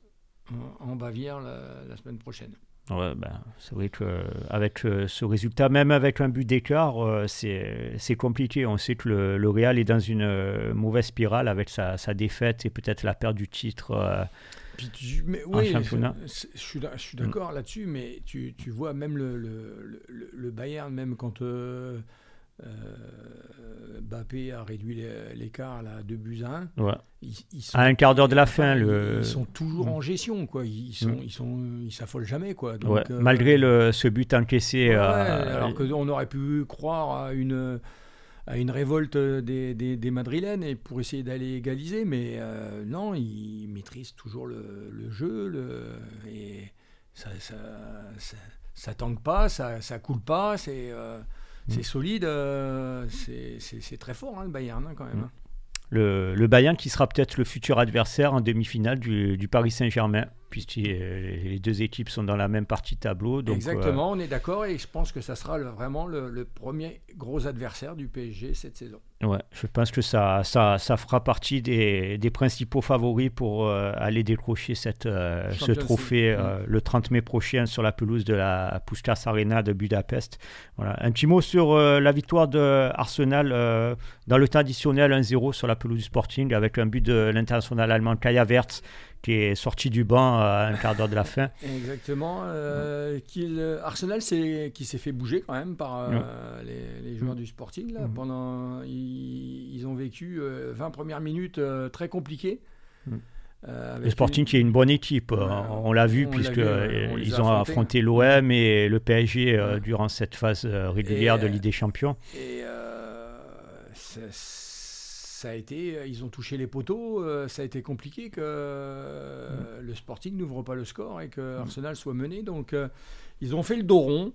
en, en Bavière la, la semaine prochaine. Ouais, ben, c'est vrai qu'avec euh, ce résultat, même avec un but d'écart, euh, c'est, c'est compliqué. On sait que le, le Real est dans une euh, mauvaise spirale avec sa, sa défaite et peut-être la perte du titre euh, Puis tu, mais, en oui, championnat. Je, je, suis, je suis d'accord mmh. là-dessus, mais tu, tu vois même le, le, le, le Bayern, même quand euh, euh, Mbappé a réduit l'écart à deux buts à un, ouais. ils, ils sont, à un quart d'heure de la fin, ils, le... ils sont toujours mmh. en gestion, quoi. Ils sont, mmh. ils sont, ils s'affolent jamais, quoi. Donc, ouais. euh, malgré le, ce but encaissé. Ouais, euh, alors qu'on aurait pu croire à une à une révolte des, des, des Madrilènes et pour essayer d'aller égaliser, mais euh, non, ils maîtrisent toujours le, le jeu, le, et ça, ça, ça, ça tangue pas, ça, ça coule pas, c'est euh, C'est solide, euh, c'est, c'est, c'est très fort hein, le Bayern hein, quand même. le, le Bayern qui sera peut-être le futur adversaire en demi-finale du, du Paris Saint-Germain, puisque les deux équipes sont dans la même partie de tableau. Donc, exactement, euh, on est d'accord, et je pense que ça sera le, vraiment le, le premier gros adversaire du P S G cette saison. Ouais, je pense que ça, ça, ça fera partie des, des principaux favoris pour euh, aller décrocher cette, euh, ce trophée euh, le trente mai prochain sur la pelouse de la Puskás Arena de Budapest. Voilà. Un petit mot sur euh, la victoire de Arsenal euh, dans le temps additionnel un zéro sur la pelouse du Sporting avec un but de l'international allemand Kai Havertz qui est sorti du banc à un quart d'heure de la fin. Exactement. Euh, qu'il, Arsenal c'est, qui s'est fait bouger quand même par euh, ouais. les, les joueurs mmh. du Sporting. Là, mmh. pendant, ils, ils ont vécu euh, vingt premières minutes euh, très compliquées. Mmh. Euh, le Sporting une... qui est une bonne équipe, euh, on l'a vu puisqu'ils ont affronté, affronté l'O M et le P S G euh, ouais. durant cette phase euh, régulière et, de Ligue des Champions. Et euh, c'est, ça a été, ils ont touché les poteaux, euh, ça a été compliqué que euh, mmh. le Sporting n'ouvre pas le score et que mmh. Arsenal soit mené. Donc euh, ils ont fait le dos rond.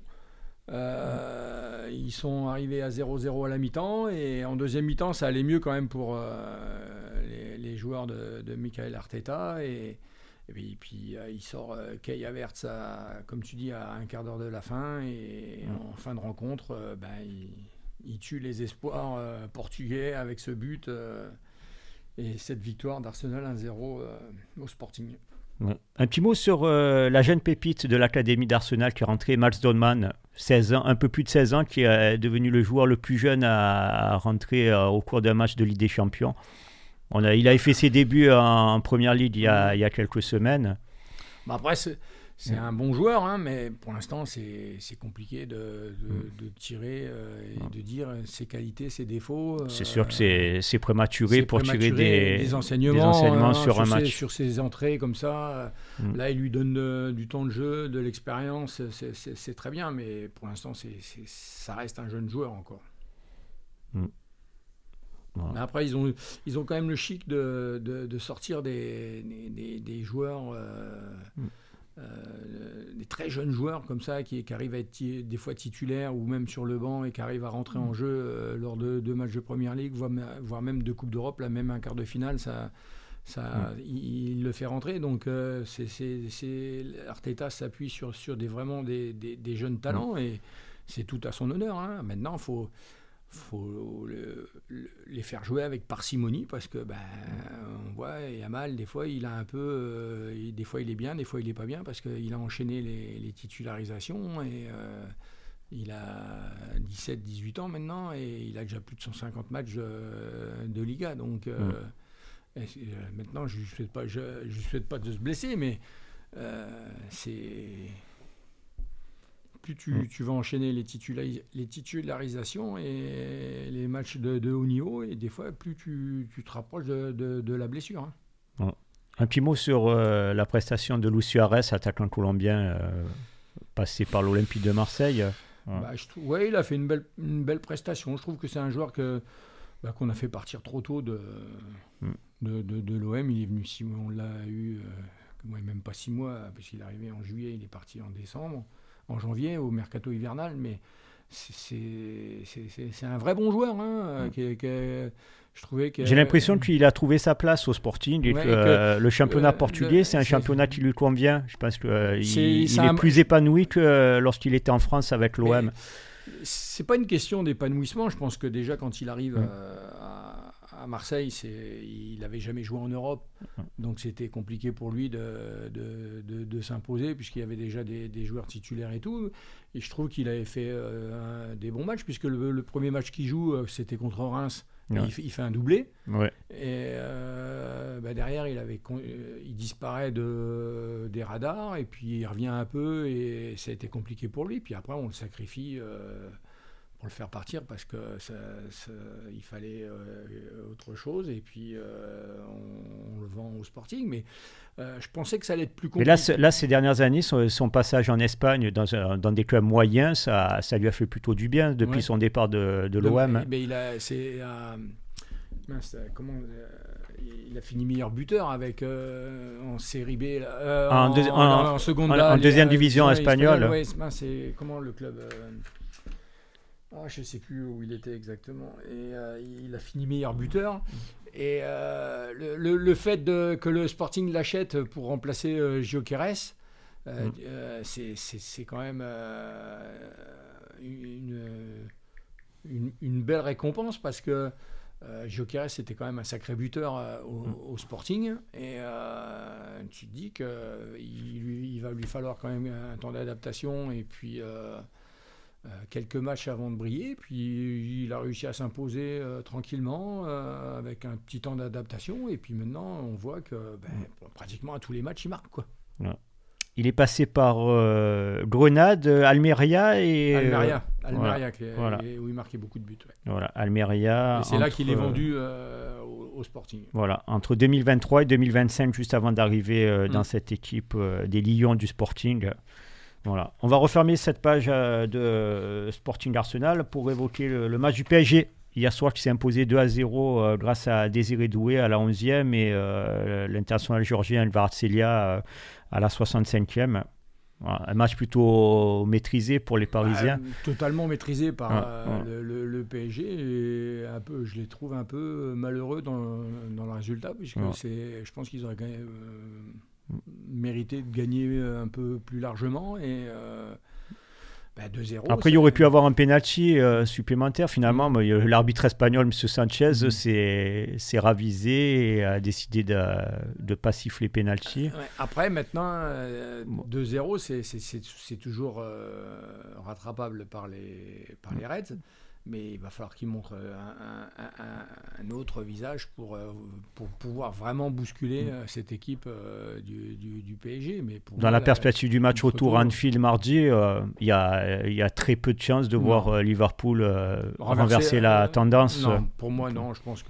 Euh, mmh. Ils sont arrivés à zéro zéro à la mi-temps et en deuxième mi-temps ça allait mieux quand même pour euh, les, les joueurs de, de Michael Arteta et, et puis, et puis euh, il sort euh, Kai Havertz à, comme tu dis à un quart d'heure de la fin et mmh. en fin de rencontre euh, ben, il Il tue les espoirs euh, portugais avec ce but euh, et cette victoire d'Arsenal un zéro euh, au Sporting. Ouais. Un petit mot sur euh, la jeune pépite de l'académie d'Arsenal qui est rentrée, Mats Dollman, seize ans, un peu plus de seize ans, qui est devenu le joueur le plus jeune à, à rentrer euh, au cours d'un match de Ligue des Champions. On a, il a fait ses débuts en, en Première Ligue il y a, il y a quelques semaines. Bah après, c'est... C'est mmh. un bon joueur, hein, mais pour l'instant, c'est, c'est compliqué de, de, mmh. de tirer euh, et mmh. de dire ses qualités, ses défauts. C'est euh, sûr que c'est, c'est prématuré c'est pour prématuré, tirer des, des enseignements, des enseignements hein, sur, sur un ses, match. Sur ses entrées comme ça. Mmh. Là, il lui donne de, du temps de jeu, de l'expérience. C'est, c'est, c'est très bien, mais pour l'instant, c'est, c'est, ça reste un jeune joueur encore. Mmh. Voilà. Mais après, ils ont, ils ont quand même le chic de, de, de sortir des, des, des joueurs... Euh, mmh. Euh, des très jeunes joueurs comme ça qui, qui arrivent à être t- des fois titulaires ou même sur le banc et qui arrivent à rentrer mmh. en jeu euh, lors de deux matchs de Première Ligue, voire, voire même de Coupe d'Europe, là même un quart de finale, ça, ça, mmh. il, il le fait rentrer. Donc euh, c'est, c'est, c'est, Arteta s'appuie sur, sur des, vraiment des, des, des jeunes talents mmh. et c'est tout à son honneur. Hein. Maintenant, il faut... faut le, le, les faire jouer avec parcimonie parce que ben, on voit Yamal des fois il a un peu euh, il, des fois il est bien, des fois il est pas bien parce qu'il a enchaîné les, les titularisations et euh, il a dix-sept dix-huit ans maintenant et il a déjà plus de cent cinquante matchs de, de Liga donc euh, mmh. et, maintenant je ne souhaite pas je, je souhaite pas de se blesser mais euh, c'est plus tu, mmh. tu vas enchaîner les, titula- les titularisations et les matchs de, de haut niveau, et des fois, plus tu, tu te rapproches de, de, de la blessure. Hein. Ouais. Un petit mot sur euh, la prestation de Luis Suarez, attaquant colombien, euh, passé par l'Olympique de Marseille. Ouais. Bah, je trouve, ouais, il a fait une belle, une belle prestation. Je trouve que c'est un joueur que, bah, qu'on a fait partir trop tôt de, mmh. de, de, de l'O M. Il est venu six mois, on l'a eu, euh, même pas six mois, parce qu'il est arrivé en juillet, il est parti en décembre. En janvier, au mercato hivernal, mais c'est, c'est, c'est, c'est, c'est un vrai bon joueur. Hein, mmh. qui, qui, je trouvais que, J'ai l'impression qu'il a trouvé sa place au Sporting et ouais, que, et que euh, le championnat euh, portugais, le, c'est un c'est, championnat qui lui convient. Je pense qu'il euh, il est un... plus épanoui que euh, lorsqu'il était en France avec l'O M. C'est pas une question d'épanouissement. Je pense que déjà, quand il arrive mmh. à, à Marseille, c'est, il n'avait jamais joué en Europe, donc c'était compliqué pour lui de, de, de, de s'imposer puisqu'il y avait déjà des, des joueurs titulaires et tout. Et je trouve qu'il avait fait euh, un, des bons matchs puisque le, le premier match qu'il joue, c'était contre Reims. Ouais. Il, il fait un doublé. Ouais. Et euh, bah derrière, il, avait, il disparaît de, des radars et puis il revient un peu et ça a été compliqué pour lui. Puis après, on le sacrifie. Euh, pour le faire partir parce que ça, ça, il fallait euh, autre chose et puis euh, on, on le vend au Sporting mais euh, je pensais que ça allait être plus compliqué. Mais là, là ces dernières années son, son passage en Espagne dans, un, dans des clubs moyens ça, ça lui a fait plutôt du bien depuis ouais. son départ de, de l'O M. Donc, mais il a, c'est, euh, mince, comment, euh, il a fini meilleur buteur avec euh, en série B euh, en, en, deux, en, en, en seconde en, là, en deuxième les, division espagnole. Ouais, c'est comment le club euh, Ah, je ne sais plus où il était exactement. Et euh, il a fini meilleur buteur. Et euh, le, le, le fait de, que le Sporting l'achète pour remplacer euh, Gyökeres, euh, mm. euh, c'est, c'est, c'est quand même euh, une, une, une belle récompense parce que euh, Gyökeres c'était quand même un sacré buteur euh, au, mm. au Sporting. Et euh, tu te dis qu'il il va lui falloir quand même un temps d'adaptation et puis... Euh, Euh, quelques matchs avant de briller, puis il a réussi à s'imposer euh, tranquillement euh, avec un petit temps d'adaptation, et puis maintenant on voit que ben, mmh. pratiquement à tous les matchs il marque quoi. Ouais. Il est passé par euh, Grenade, Almeria et Almeria, Almeria voilà. qui est, Voilà. où il marquait beaucoup de buts. Ouais. Voilà, Almeria. Et c'est entre, là qu'il est vendu euh, au, au Sporting. Voilà, entre deux mille vingt-trois et deux mille vingt-cinq, juste avant d'arriver euh, dans mmh. cette équipe euh, des Lions du Sporting. Voilà. On va refermer cette page euh, de euh, Sporting Arsenal pour évoquer le, le match du P S G hier soir qui s'est imposé deux à zéro euh, grâce à Désiré Doué à la onzième et euh, l'international géorgien Kvaratskhelia euh, à la soixante-cinquième. Voilà. Un match plutôt maîtrisé pour les Parisiens. Euh, totalement maîtrisé par ouais, euh, ouais. Le, le, le P S G et un peu, je les trouve un peu malheureux dans, dans le résultat puisque ouais. c'est, je pense qu'ils auraient gagné... Euh, mérité de gagner un peu plus largement et euh, bah deux zéro. Après, il y aurait pu avoir un penalty euh, supplémentaire finalement. Mmh. Mais l'arbitre espagnol, M. Sanchez, mmh. s'est, s'est ravisé et a décidé de ne pas siffler penalty. Ouais. Après, maintenant, euh, bon. deux zéro, c'est, c'est, c'est, c'est toujours euh, rattrapable par les, par les Reds. Mais il va falloir qu'il montre un, un, un, un autre visage pour, pour pouvoir vraiment bousculer mmh. cette équipe euh, du, du, du P S G. Mais pour Dans moi, la perspective du match retour à Anfield mardi, il euh, y, a, y a très peu de chances de non. voir euh, Liverpool euh, renverser, renverser la euh, tendance. Non, pour moi, non. Je pense que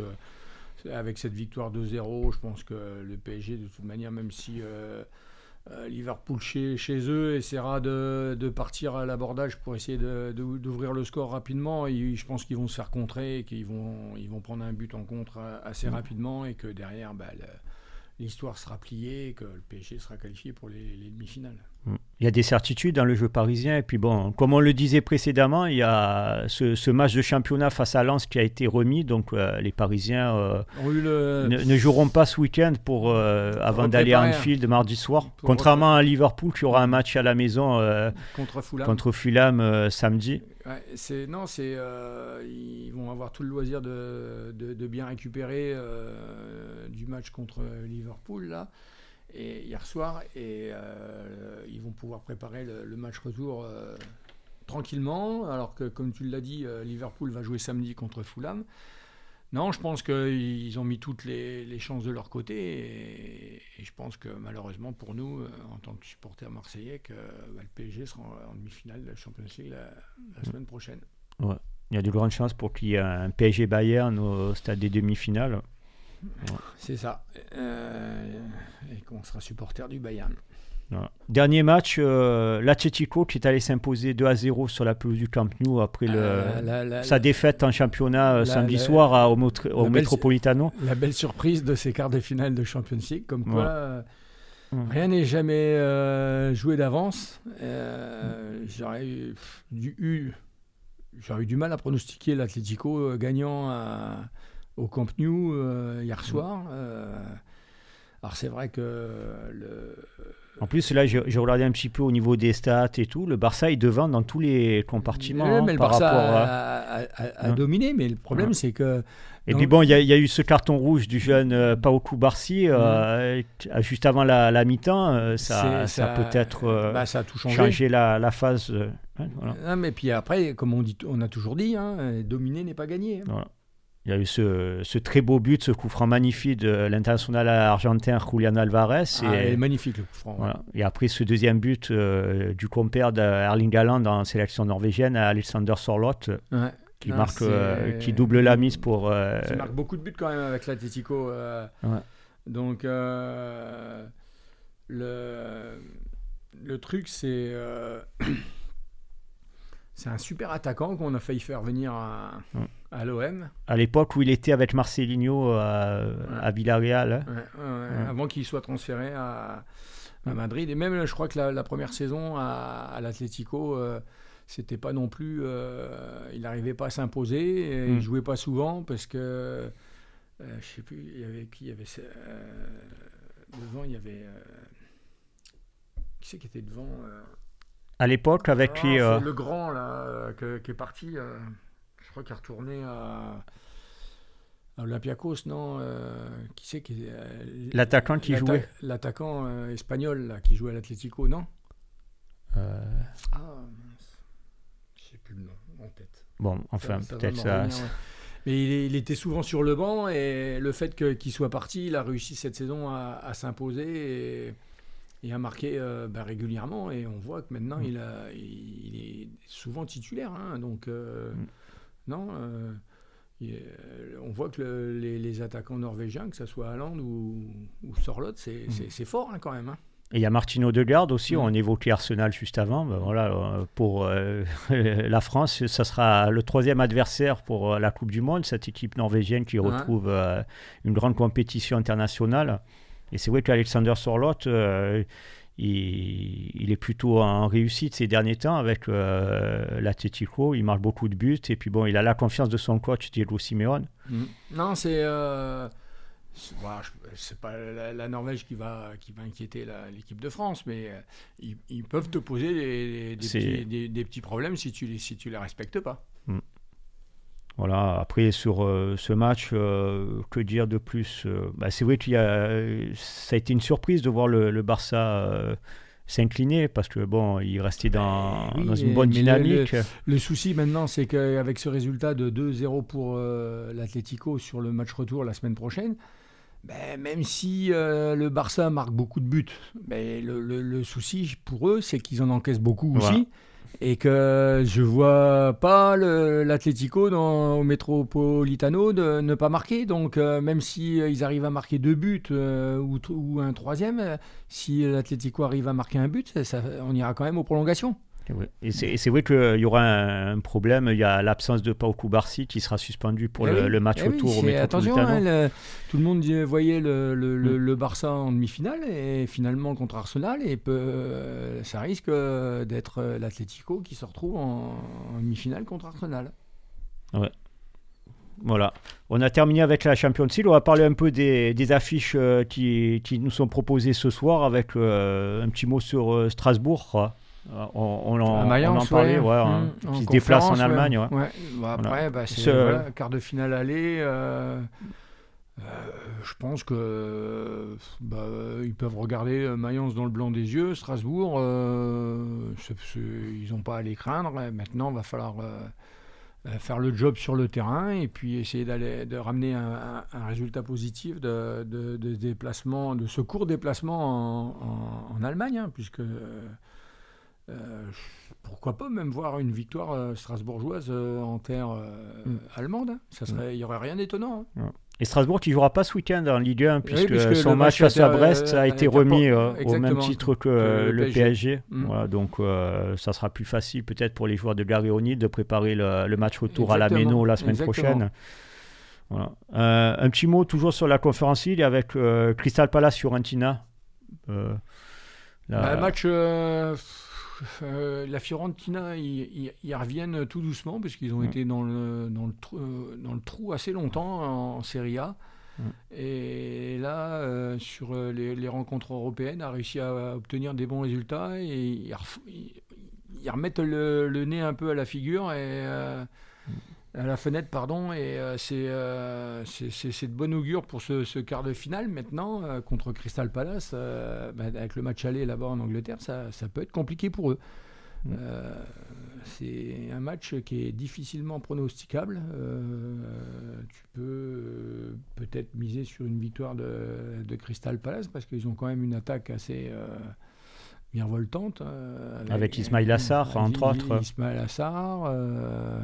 avec cette victoire deux zéro, je pense que le P S G, de toute manière, même si... Euh, Euh, Liverpool chez, chez eux essaiera de, de partir à l'abordage pour essayer de, de, d'ouvrir le score rapidement. Et je pense qu'ils vont se faire contrer et qu'ils vont, ils vont prendre un but en contre assez mmh. rapidement et que derrière bah, le, l'histoire sera pliée et que le P S G sera qualifié pour les, les demi-finales. Il y a des certitudes dans le jeu parisien et puis bon, comme on le disait précédemment, il y a ce, ce match de championnat face à Lens qui a été remis, donc euh, les Parisiens euh, le... ne, ne joueront pas ce week-end pour, euh, avant d'aller à Anfield mardi soir, pour contrairement repérer. à Liverpool qui aura un match à la maison euh, contre Fulham, contre Fulham euh, samedi. Ouais, c'est, non, c'est, euh, ils vont avoir tout le loisir de, de, de bien récupérer euh, du match contre Liverpool là. Et hier soir, et euh, ils vont pouvoir préparer le, le match retour euh, tranquillement, alors que, comme tu l'as dit, euh, Liverpool va jouer samedi contre Fulham. Non, je pense qu'ils ont mis toutes les, les chances de leur côté, et, et je pense que malheureusement pour nous, euh, en tant que supporters marseillais, que bah, le P S G sera en, en demi-finale de la Champions League la, la semaine prochaine. Ouais. Il y a de grandes chances pour qu'il y ait un P S G Bayern au stade des demi-finales. Ouais. C'est ça. Euh, et qu'on sera supporter du Bayern. Voilà. Dernier match, euh, l'Atlético qui est allé s'imposer deux à zéro sur la pelouse du Camp Nou après le, euh, la, la, sa la, défaite en championnat la, samedi la, soir à, au, Motri- au Metropolitano. La belle surprise de ces quarts de finale de Champions League, comme quoi ouais. euh, mmh. rien n'est jamais euh, joué d'avance. Euh, mmh. J'aurais eu, eu, j'aurais eu du mal à pronostiquer l'Atlético euh, gagnant à au Camp Nou euh, hier soir. Euh, alors c'est vrai que le... En plus, là, j'ai, j'ai regardé un petit peu au niveau des stats et tout. Le Barça est devant dans tous les compartiments. Oui, mais hein, le par Barça rapport a, à... a, a, a dominé, mais le problème, ouais. c'est que... Et puis bon, il y, y a eu ce carton rouge du jeune euh, Pau Cubarsí euh, mmh. juste avant la, la mi-temps. Euh, ça, ça a peut-être euh, bah, ça a tout changé. changé la, la phase. Euh, hein, voilà. Non, mais puis après, comme on, dit, on a toujours dit, hein, dominer n'est pas gagner. Hein. Voilà. Il y a eu ce, ce très beau but, ce coup franc magnifique de l'international argentin Julián Álvarez. Ah, et, et magnifique le coup franc. Voilà. Ouais. Et après ce deuxième but euh, du compère d'Erling Haaland en sélection norvégienne, Alexander Sørloth, ouais. qui, non, marque, euh, qui double la mise pour... Euh, qui marque beaucoup de buts quand même avec l'Atlético. Euh, ouais. Donc euh, le, le truc c'est... Euh, c'est un super attaquant qu'on a failli faire venir à, à l'O M. À l'époque où il était avec Marcelinho à, ouais. à Villarreal. Ouais, ouais, ouais. Ouais. Avant qu'il soit transféré à, à Madrid. Et même, je crois que la, la première saison à, à l'Atlético, euh, c'était pas non plus... Euh, il n'arrivait pas à s'imposer. Et mm. Il ne jouait pas souvent parce que Euh, je sais plus, il y avait qui, il y avait euh, devant, il y avait euh, qui c'est qui était devant euh, à l'époque avec ah, qui euh... le grand là que, qui est parti, euh, je crois qu'il est retourné à, à Olympiakos, non euh, qui c'est qui euh, l'attaquant qui l'atta- jouait l'attaquant euh, espagnol là, qui jouait à l'Atlético, non euh... ah mince, je sais plus le nom en tête. Bon, enfin ça, ça peut-être ça. ça. Mais il, est, il était souvent sur le banc et le fait que, qu'il soit parti, il a réussi cette saison à, à s'imposer et, et à marquer euh, bah, régulièrement. Et on voit que maintenant, mmh. il, a, il, il est souvent titulaire. Hein, donc, euh, mmh. non, euh, il, on voit que le, les, les attaquants norvégiens, que ce soit Haaland ou, ou Sorloth, c'est, mmh. c'est, c'est fort hein, quand même. Hein. Et il y a Martin Odegaard aussi, mmh. on évoquait Arsenal juste avant. Ben voilà, pour euh, la France, ça sera le troisième adversaire pour la Coupe du Monde, cette équipe norvégienne qui retrouve euh, une grande compétition internationale. Et c'est vrai qu'Alexander Sorloth, euh, il, il est plutôt en réussite ces derniers temps avec euh, l'Atlético. Il marque beaucoup de buts et puis bon, il a la confiance de son coach Diego Simeone. Mmh. Non, c'est... Euh... Voilà, c'est pas la, la Norvège qui va, qui va inquiéter la, l'équipe de France, mais euh, ils, ils peuvent te poser des, des, petits, des, des petits problèmes si tu les, si tu les respectes pas. Mm. Voilà. Après sur euh, ce match, euh, que dire de plus euh, bah, c'est vrai qu'il y a, ça a été une surprise de voir le, le Barça euh, s'incliner parce que bon, il restait dans, oui, dans une bonne dynamique. Le, le, le souci maintenant, c'est qu'avec ce résultat de deux zéro pour euh, l'Atlético sur le match retour la semaine prochaine. Ben, même si euh, le Barça marque beaucoup de buts, ben, le, le, le souci pour eux, c'est qu'ils en encaissent beaucoup aussi. Voilà. Et que je ne vois pas le, l'Atlético dans, au Metropolitano de ne pas marquer. Donc, euh, même s'ils si, euh, arrivent à marquer deux buts euh, ou, ou un troisième, euh, si l'Atlético arrive à marquer un but, ça, ça, on ira quand même aux prolongations. Et c'est, et c'est vrai qu'il y aura un, un problème, il y a l'absence de Pau Cubarsí qui sera suspendu pour eh le, oui, le match eh retour oui, au Metropolitano. Attention, hein, le, tout le monde voyait le, le, le, mm. le Barça en demi-finale et finalement contre Arsenal et peut, euh, ça risque d'être l'Atlético qui se retrouve en, en demi-finale contre Arsenal. Ouais. Voilà, on a terminé avec la Champions League. On va parler un peu des, des affiches euh, qui, qui nous sont proposées ce soir avec euh, un petit mot sur euh, Strasbourg. Quoi. On, on, en, Mayence, on en parlait, ouais, ouais, hein, mmh, qui se déplace en Allemagne. Ouais. Ouais. Bah, après, voilà. bah, c'est Ce... voilà, quart de finale aller. Euh, euh, je pense que bah, ils peuvent regarder Mayence dans le blanc des yeux. Strasbourg, euh, c'est, c'est, ils n'ont pas à les craindre. Maintenant, il va falloir euh, faire le job sur le terrain et puis essayer d'aller, de ramener un, un, un résultat positif de, de, de déplacement, de ce court déplacement en, en, en Allemagne, hein, puisque Euh, pourquoi pas même voir une victoire euh, strasbourgeoise euh, en terre euh, mm. allemande, hein. Ça serait, il n'y aurait rien d'étonnant. Hein. Et Strasbourg qui ne jouera pas ce week-end en Ligue un puisque, oui, puisque son match face à Brest euh, a été remis euh, au même titre que, que le P S G. P S G. Mm. Voilà, donc euh, ça sera plus facile peut-être pour les joueurs de Gareoni de préparer le, le match retour exactement. à la Méno la semaine exactement. prochaine. Voilà. Euh, un petit mot toujours sur la Conference League avec euh, Crystal Palace Fiorentina. Euh, la... bah, match... Euh... Euh, la Fiorentina, ils, ils reviennent tout doucement parce qu'ils ont mmh. été dans le, dans, le trou, euh, dans le trou assez longtemps en, en Serie A. Mmh. Et là, euh, sur les, les rencontres européennes, a réussi à, à obtenir des bons résultats et ils, ils, ils remettent le, le nez un peu à la figure et euh, mmh. à la fenêtre, pardon. Et euh, c'est, euh, c'est, c'est, c'est de bon augure pour ce, ce quart de finale. Maintenant, euh, contre Crystal Palace, euh, bah, avec le match aller là-bas en Angleterre, ça, ça peut être compliqué pour eux. Mmh. Euh, c'est un match qui est difficilement pronosticable. Euh, tu peux euh, peut-être miser sur une victoire de, de Crystal Palace parce qu'ils ont quand même une attaque assez euh, virevoltante. Euh, avec, avec Ismaïla Sarr, entre autres. Ismaïla Sarr. Euh,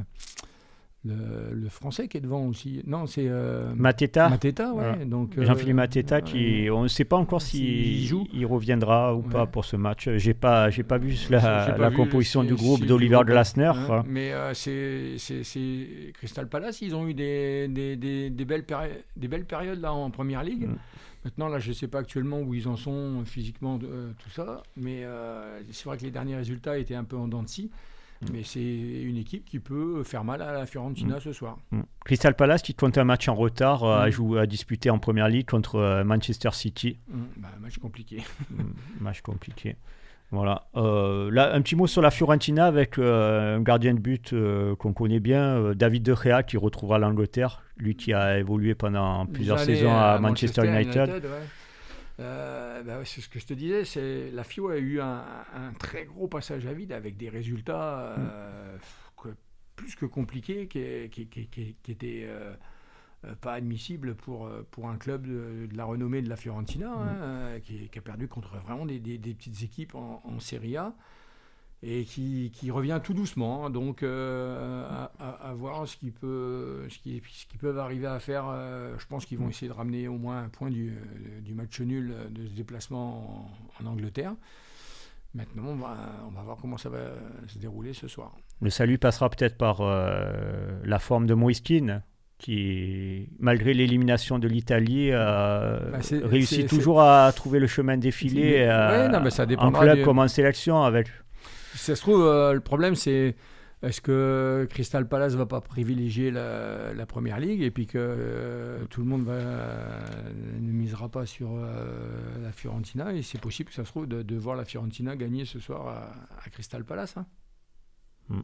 Le, le français qui est devant aussi. Non, c'est euh, Mateta. Mateta, ouais. Voilà. Donc, Jean-Philippe euh, Mateta, qui, on ne sait pas encore s'il si il reviendra ou ouais. pas pour ce match. J'ai pas, j'ai pas vu la, pas la vu composition du groupe si d'Oliver Glasner. Hein, mais euh, c'est, c'est, c'est Crystal Palace, ils ont eu des, des, des, des, belles, péri- des belles périodes là en Première Ligue. Mm. Maintenant, là, je ne sais pas actuellement où ils en sont physiquement, euh, tout ça. Mais euh, c'est vrai que les derniers résultats étaient un peu en dents de scie. Mais c'est une équipe qui peut faire mal à la Fiorentina mmh. ce soir. Mmh. Crystal Palace qui compte un match en retard, mmh. à, jouer, à disputer en Première Ligue contre euh, Manchester City. Mmh. Bah, match compliqué. mmh. Match compliqué. Voilà. Euh, là, un petit mot sur la Fiorentina avec euh, un gardien de but euh, qu'on connaît bien, euh, David De Gea, qui retrouvera l'Angleterre. Lui qui a évolué pendant plusieurs années, saisons à, à Manchester, Manchester United. United ouais. Euh, bah ouais, c'est ce que je te disais, c'est, la Fio a eu un, un très gros passage à vide avec des résultats euh, mm. plus que compliqués, qui, qui, qui, qui, qui étaient euh, pas admissibles pour, pour un club de, de la renommée de la Fiorentina, mm. hein, qui, qui a perdu contre vraiment des, des, des petites équipes en, en Serie A et qui, qui revient tout doucement. Donc euh, à, à, à voir ce qu'ils, peut, ce, qui, ce qu'ils peuvent arriver à faire. Euh, je pense qu'ils vont essayer de ramener au moins un point du, du match nul de ce déplacement en, en Angleterre. Maintenant, on va, on va voir comment ça va se dérouler ce soir. Le salut passera peut-être par euh, la forme de Moise Kean, qui, malgré l'élimination de l'Italie, euh, bah réussit c'est, toujours c'est... à trouver le chemin défilé euh, ouais, non, mais ça en club du... comme en sélection avec... Si ça se trouve, euh, le problème, c'est est-ce que Crystal Palace ne va pas privilégier la, la Première Ligue et puis que euh, tout le monde va, euh, ne misera pas sur euh, la Fiorentina. Et c'est possible que ça se trouve de, de voir la Fiorentina gagner ce soir à, à Crystal Palace. Hein. Mm.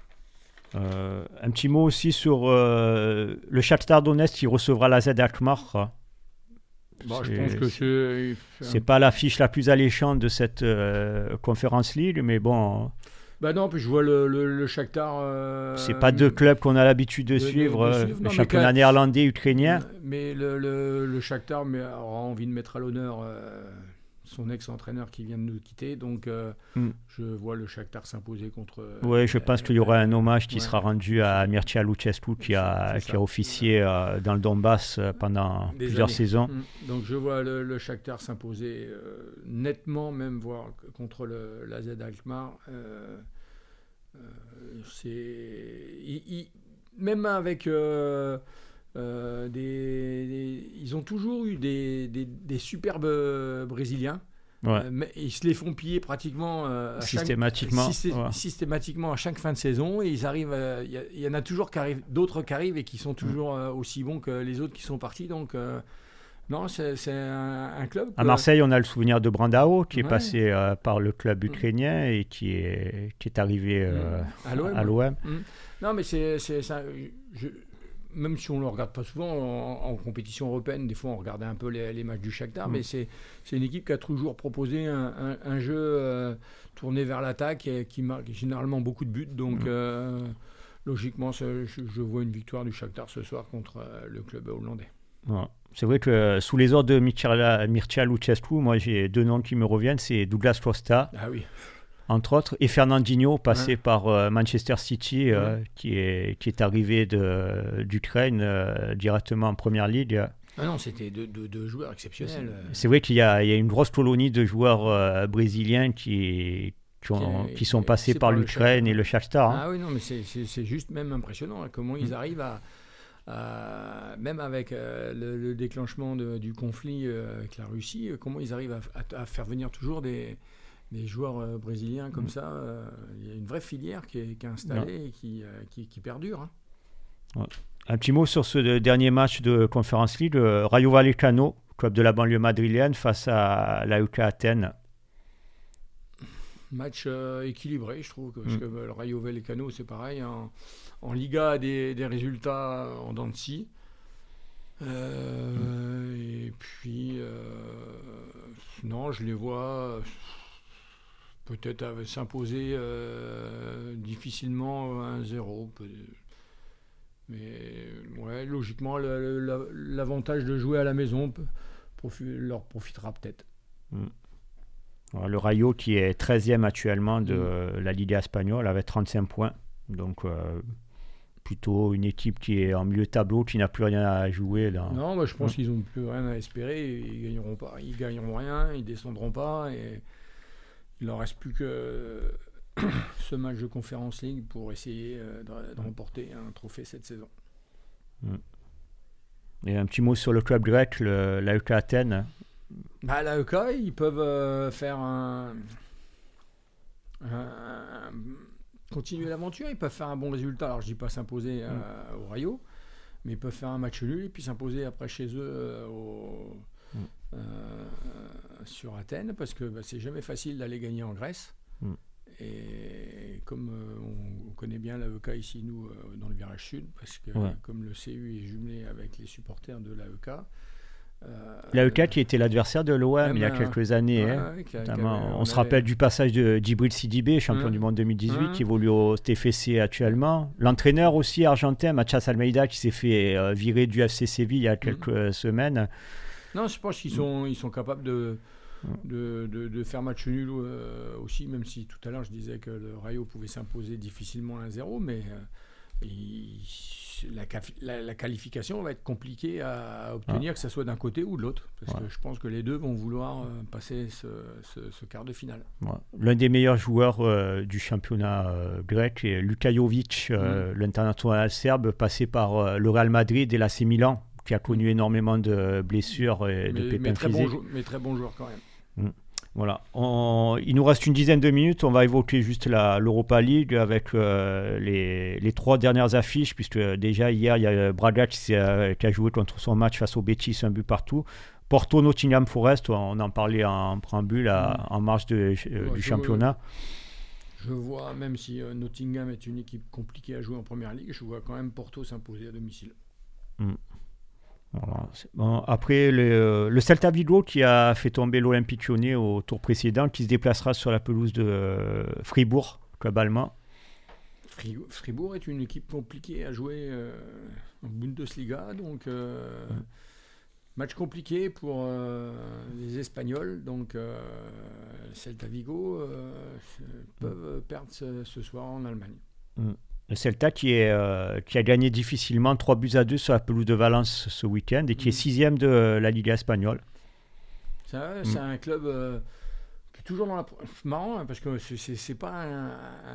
Euh, un petit mot aussi sur euh, le Shakhtar Donetsk qui recevra la Z Alkmaar. Bon, je pense que c'est... C'est pas l'affiche la plus alléchante de cette euh, Conference League, mais bon... Bah non, puis je vois le, le, le Shakhtar... Euh, c'est pas deux clubs qu'on a l'habitude de, de suivre, de, de suivre. Non, le championnat quand... néerlandais, ukrainien. Mais le, le, le Shakhtar mais, aura envie de mettre à l'honneur euh, son ex-entraîneur qui vient de nous quitter, donc euh, mm. je vois le Shakhtar s'imposer contre... Oui, je euh, pense qu'il y aura un hommage qui ouais. sera rendu à Mircea Lucescu, qui a, qui a officié euh, dans le Donbass pendant Des plusieurs années. saisons. Mm. Donc je vois le, le Shakhtar s'imposer euh, nettement, même voire contre le, la Z Alkmaar. Euh, euh, c'est... Il, il, même avec... Euh, Euh, des, des, ils ont toujours eu des, des, des superbes Brésiliens, ouais. euh, mais ils se les font piller pratiquement euh, à systématiquement, chaque, systé, ouais. systématiquement à chaque fin de saison, et ils arrivent, il euh, y, y en a toujours qui arrivent, d'autres qui arrivent et qui sont toujours euh, aussi bons que les autres qui sont partis. Donc euh, non, c'est, c'est un, un club. Que... À Marseille, on a le souvenir de Brandao qui ouais. est passé euh, par le club ukrainien et qui est qui est arrivé euh, à l'O M. À l'O M. Mmh. Non, mais c'est, c'est ça. Je, Même si on ne le regarde pas souvent en, en compétition européenne, des fois on regardait un peu les, les matchs du Shakhtar, mmh. mais c'est, c'est une équipe qui a toujours proposé un, un, un jeu euh, tourné vers l'attaque et qui marque généralement beaucoup de buts. Donc mmh. euh, logiquement, je, je vois une victoire du Shakhtar ce soir contre euh, le club hollandais. Ouais. C'est vrai que euh, sous les ordres de Mircea Lucescu, moi j'ai deux noms qui me reviennent, c'est Douglas Costa. Ah oui. Entre autres, et Fernandinho, passé ouais. par euh, Manchester City, euh, ouais. qui, est, qui est arrivé de, d'Ukraine euh, directement en Première Ligue. Ah non, c'était deux de, de joueurs exceptionnels. C'est, c'est vrai qu'il y a, il y a une grosse colonie de joueurs euh, brésiliens qui, qui, ont, qui, qui sont passés par, par l'Ukraine et le Shakhtar. Hein. Ah oui, non, mais c'est, c'est, c'est juste même impressionnant hein, comment mmh. ils arrivent à... Euh, même avec euh, le, le déclenchement de, du conflit euh, avec la Russie, euh, comment ils arrivent à, à, à faire venir toujours des... des joueurs euh, brésiliens comme mmh. ça, il euh, y a une vraie filière qui est, qui est installée ouais. et qui, euh, qui, qui perdure. Hein. Ouais. Un petit mot sur ce dernier match de Conference League, le Rayo Vallecano, club de la banlieue madrilène, face à l'A E K Athènes. Match euh, équilibré, je trouve, parce mmh. que bah, le Rayo Vallecano, c'est pareil, en, en Liga, des, des résultats en dents de scie. Euh, mmh. Et puis, euh, non, je les vois... peut-être s'imposer euh, difficilement un zéro. Mais ouais, logiquement, le, le, l'avantage de jouer à la maison peut, profi- leur profitera peut-être. Mmh. Le Rayo qui est treizième actuellement de mmh. la Liga espagnole avec trente-cinq points. Donc euh, plutôt une équipe qui est en milieu de tableau, qui n'a plus rien à jouer. Dans... Non, moi je pense mmh. qu'ils n'ont plus rien à espérer. Ils gagneront pas, ils gagneront rien, ils descendront pas. Et... il ne leur reste plus que ce match de Conference League pour essayer de, de remporter un trophée cette saison. Et un petit mot sur le club grec, le, l'A E K Athènes. Bah, l'A E K, ils peuvent euh, faire un, un, continuer l'aventure. Ils peuvent faire un bon résultat. Alors, je dis pas s'imposer euh, mm. au Rayo, mais ils peuvent faire un match nul et puis s'imposer après chez eux euh, au, mm. euh, sur Athènes, parce que bah, c'est jamais facile d'aller gagner en Grèce. Mm. Et comme euh, on, on connaît bien l'A E K ici, nous, euh, dans le virage sud, parce que ouais. comme le C U est jumelé avec les supporters de l'A E K. Euh, L'A E K qui était l'adversaire de l'O M il y a quelques années. Ouais, hein. ouais, qui a, qui avait, on, on se avait... rappelle du passage de Djibril Sidibé, champion mmh. du monde deux mille dix-huit, mmh. qui évolue au T F C actuellement. L'entraîneur aussi argentin, Matias Almeida, qui s'est fait euh, virer du F C Séville il y a quelques mmh. semaines. Non, je pense qu'ils sont, ils sont capables de, de, de, de faire match nul euh, aussi, même si tout à l'heure je disais que le Rayo pouvait s'imposer difficilement un zéro, mais euh, il, la, la, la qualification va être compliquée à obtenir, ah. que ce soit d'un côté ou de l'autre, parce ouais. que je pense que les deux vont vouloir euh, passer ce, ce, ce quart de finale. Ouais. L'un des meilleurs joueurs euh, du championnat euh, grec est Luka Jovic, euh, mm. l'international serbe, passé par euh, le Real Madrid et l'A C Milan, qui a connu énormément de blessures et mais, de pépins mais très physiques. Bon jou- mais très bon joueur quand même. Mm. Voilà. On, il nous reste une dizaine de minutes. On va évoquer juste la, l'Europa League avec euh, les, les trois dernières affiches, puisque déjà hier, il y a Braga qui, qui a joué contre son match face au Betis, un but partout. Porto, Nottingham Forest, on en parlait en préambule, à, en marge de, euh, ouais, du championnat. Je vois, même si euh, Nottingham est une équipe compliquée à jouer en première ligue, je vois quand même Porto s'imposer à domicile. Mm. Voilà. Bon, après, le, le Celta Vigo qui a fait tomber l'Olympique Lyonnais au tour précédent, qui se déplacera sur la pelouse de euh, Fribourg, club allemand. Fribourg est une équipe compliquée à jouer euh, en Bundesliga, donc euh, ouais. match compliqué pour euh, les Espagnols. Donc euh, Celta Vigo euh, peuvent ouais. perdre ce, ce soir en Allemagne. Ouais. Le Celta qui, est, euh, qui a gagné difficilement trois buts à deux sur la pelouse de Valence ce week-end et qui mmh. est sixième de la Liga espagnole. C'est, mmh. c'est un club euh, qui est toujours dans la... marrant, hein, parce que c'est, c'est, c'est pas un, un,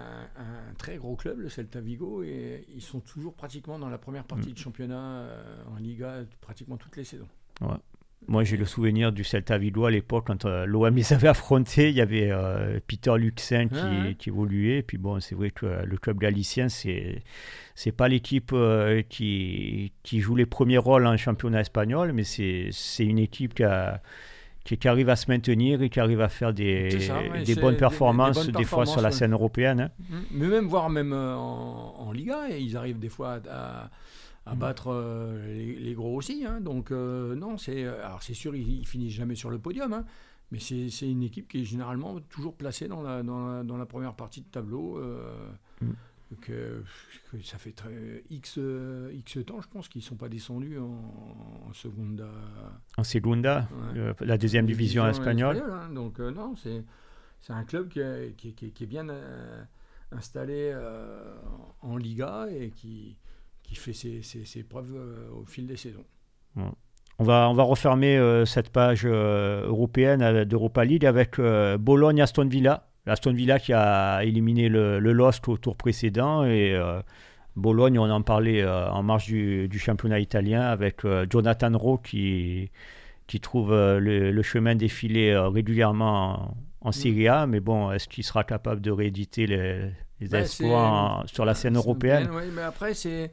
un très gros club, le Celta Vigo, et ils sont toujours pratiquement dans la première partie mmh. du championnat euh, en Liga, pratiquement toutes les saisons. Ouais. Moi, j'ai le souvenir du Celta Vigo à l'époque, quand euh, l'O M les avait affrontés, il y avait euh, Peter Luxin qui, ah ouais. qui évoluait. Et puis bon, c'est vrai que euh, le club galicien, c'est c'est pas l'équipe euh, qui, qui joue les premiers rôles en championnat espagnol, mais c'est, c'est une équipe qui, a, qui, qui arrive à se maintenir et qui arrive à faire des, ça, ouais, des, bonnes, performances, des, des bonnes des fois sur la scène ouais. européenne. Hein. Mais même, voire même euh, en, en Liga, et ils arrivent des fois à... à... à battre euh, les, les gros aussi, hein. Donc euh, non, c'est alors c'est sûr ils, ils finissent jamais sur le podium, hein, mais c'est, c'est une équipe qui est généralement toujours placée dans la dans la, dans la première partie de tableau. Euh, mm. que, que ça fait très, x x temps, je pense qu'ils sont pas descendus en, en Segunda. En Segunda, ouais. euh, la deuxième division, division espagnole. espagnole hein. Donc euh, non, c'est c'est un club qui est, qui, qui, qui est bien euh, installé euh, en Liga et qui qui fait ses, ses, ses preuves euh, au fil des saisons. Ouais. On va, on va refermer euh, cette page euh, européenne euh, d'Europa League avec euh, Bologne-Aston Villa. Aston Villa qui a éliminé le, le L O S C au tour précédent et euh, Bologne, on en parlait euh, en marge du, du championnat italien avec euh, Jonathan Rowe qui, qui trouve euh, le, le chemin défiler euh, régulièrement en, en Serie A, mais bon, est-ce qu'il sera capable de rééditer les, les ben, exploits en, sur la scène européenne? Oui, mais après, c'est...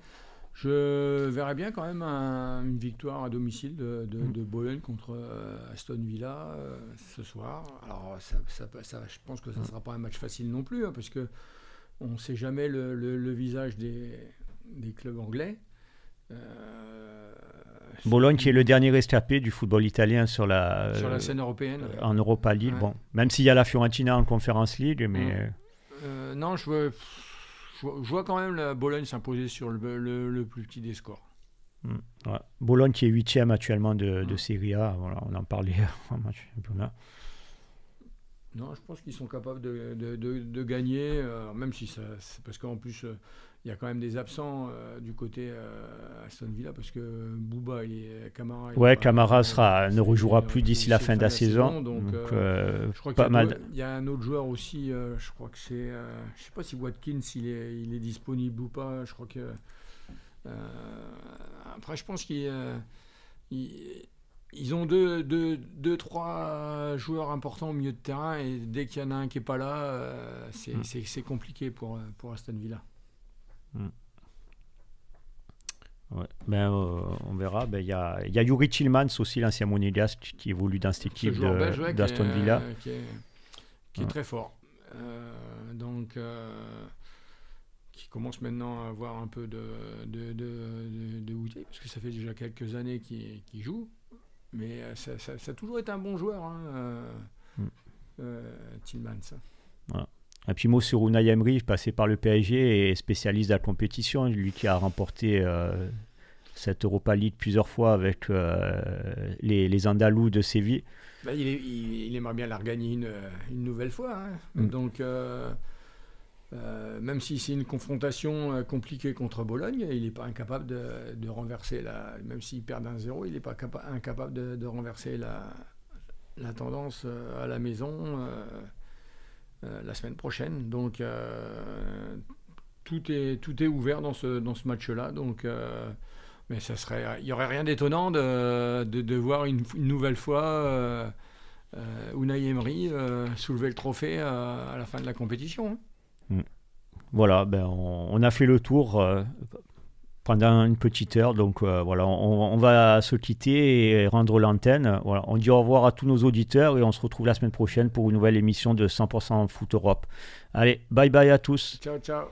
Je verrais bien quand même un, une victoire à domicile de, de, de Bologne contre euh, Aston Villa euh, ce soir. Alors, ça, ça, ça, je pense que ça ne sera pas un match facile non plus, hein, parce qu'on ne sait jamais le, le, le visage des, des clubs anglais. Euh, Bologne qui est le dernier rescapé du football italien sur la, sur la scène européenne. Euh, en Europa League. Ouais. Bon, même s'il y a la Fiorentina en Conference League, mais... Euh, non, je veux... Je vois quand même la Bologne s'imposer sur le, le, le plus petit des scores. Mmh, ouais. Bologne qui est huitième actuellement de, de mmh. Serie A. Voilà, on en parlait en match championnat. Non, je pense qu'ils sont capables de, de, de, de gagner, euh, même si ça, c'est parce qu'en plus, euh, il y a quand même des absents euh, du côté euh, Aston Villa, parce que Bouba et Camara... Ouais, Camara sera, ne rejouera plus d'ici la fin de la saison. saison donc, donc euh, euh, je crois pas qu'il mal. y a, il y a un autre joueur aussi, euh, je crois que c'est... Euh, je ne sais pas si Watkins, il est, il est disponible ou pas, je crois que... Euh, après, je pense qu'il... Euh, il, ils ont deux, deux, deux, trois joueurs importants au milieu de terrain et dès qu'il y en a un qui n'est pas là, euh, c'est, mm. c'est, c'est compliqué pour, pour Aston Villa. Mm. Ouais. Ben, euh, on verra. Il ben, y, a, y a Yuri Tillmans aussi, l'ancien monégasque, qui évolue dans cette équipe de, belge, ouais, d'Aston qui est, Villa. Qui est, qui est ouais. très fort. Euh, donc, euh, qui commence maintenant à avoir un peu de, de, de, de, de outil, parce que ça fait déjà quelques années qu'il, qu'il joue. Mais ça, ça, ça a toujours été un bon joueur, hein, euh, mm. euh, Tillmans. Ouais. Un petit mot sur Unai Emery, passé par le P S G et spécialiste de la compétition, lui qui a remporté euh, cette Europa League plusieurs fois avec euh, les, les Andalous de Séville. Ben, il, est, il, il aimerait bien la regagner une, une nouvelle fois. Hein. Mm. Donc, euh, euh, même si c'est une confrontation compliquée contre Bologne, il n'est pas incapable de, de renverser la. Même s'il perd un zéro, il n'est pas capa- incapable de, de renverser la, la tendance à la maison. Euh, Euh, la semaine prochaine, donc euh, tout est tout est ouvert dans ce dans ce match-là, donc euh, mais ça serait, il y aurait rien d'étonnant de de, de voir une, une nouvelle fois euh, euh, Unai Emery euh, soulever le trophée euh, à la fin de la compétition. Hein. Voilà, ben on, on a fait le tour euh, pendant une petite heure, donc euh, voilà, on, on va se quitter et rendre l'antenne. Voilà, on dit au revoir à tous nos auditeurs et on se retrouve la semaine prochaine pour une nouvelle émission de cent pour cent Foot Europe. Allez, bye bye à tous. Ciao, ciao.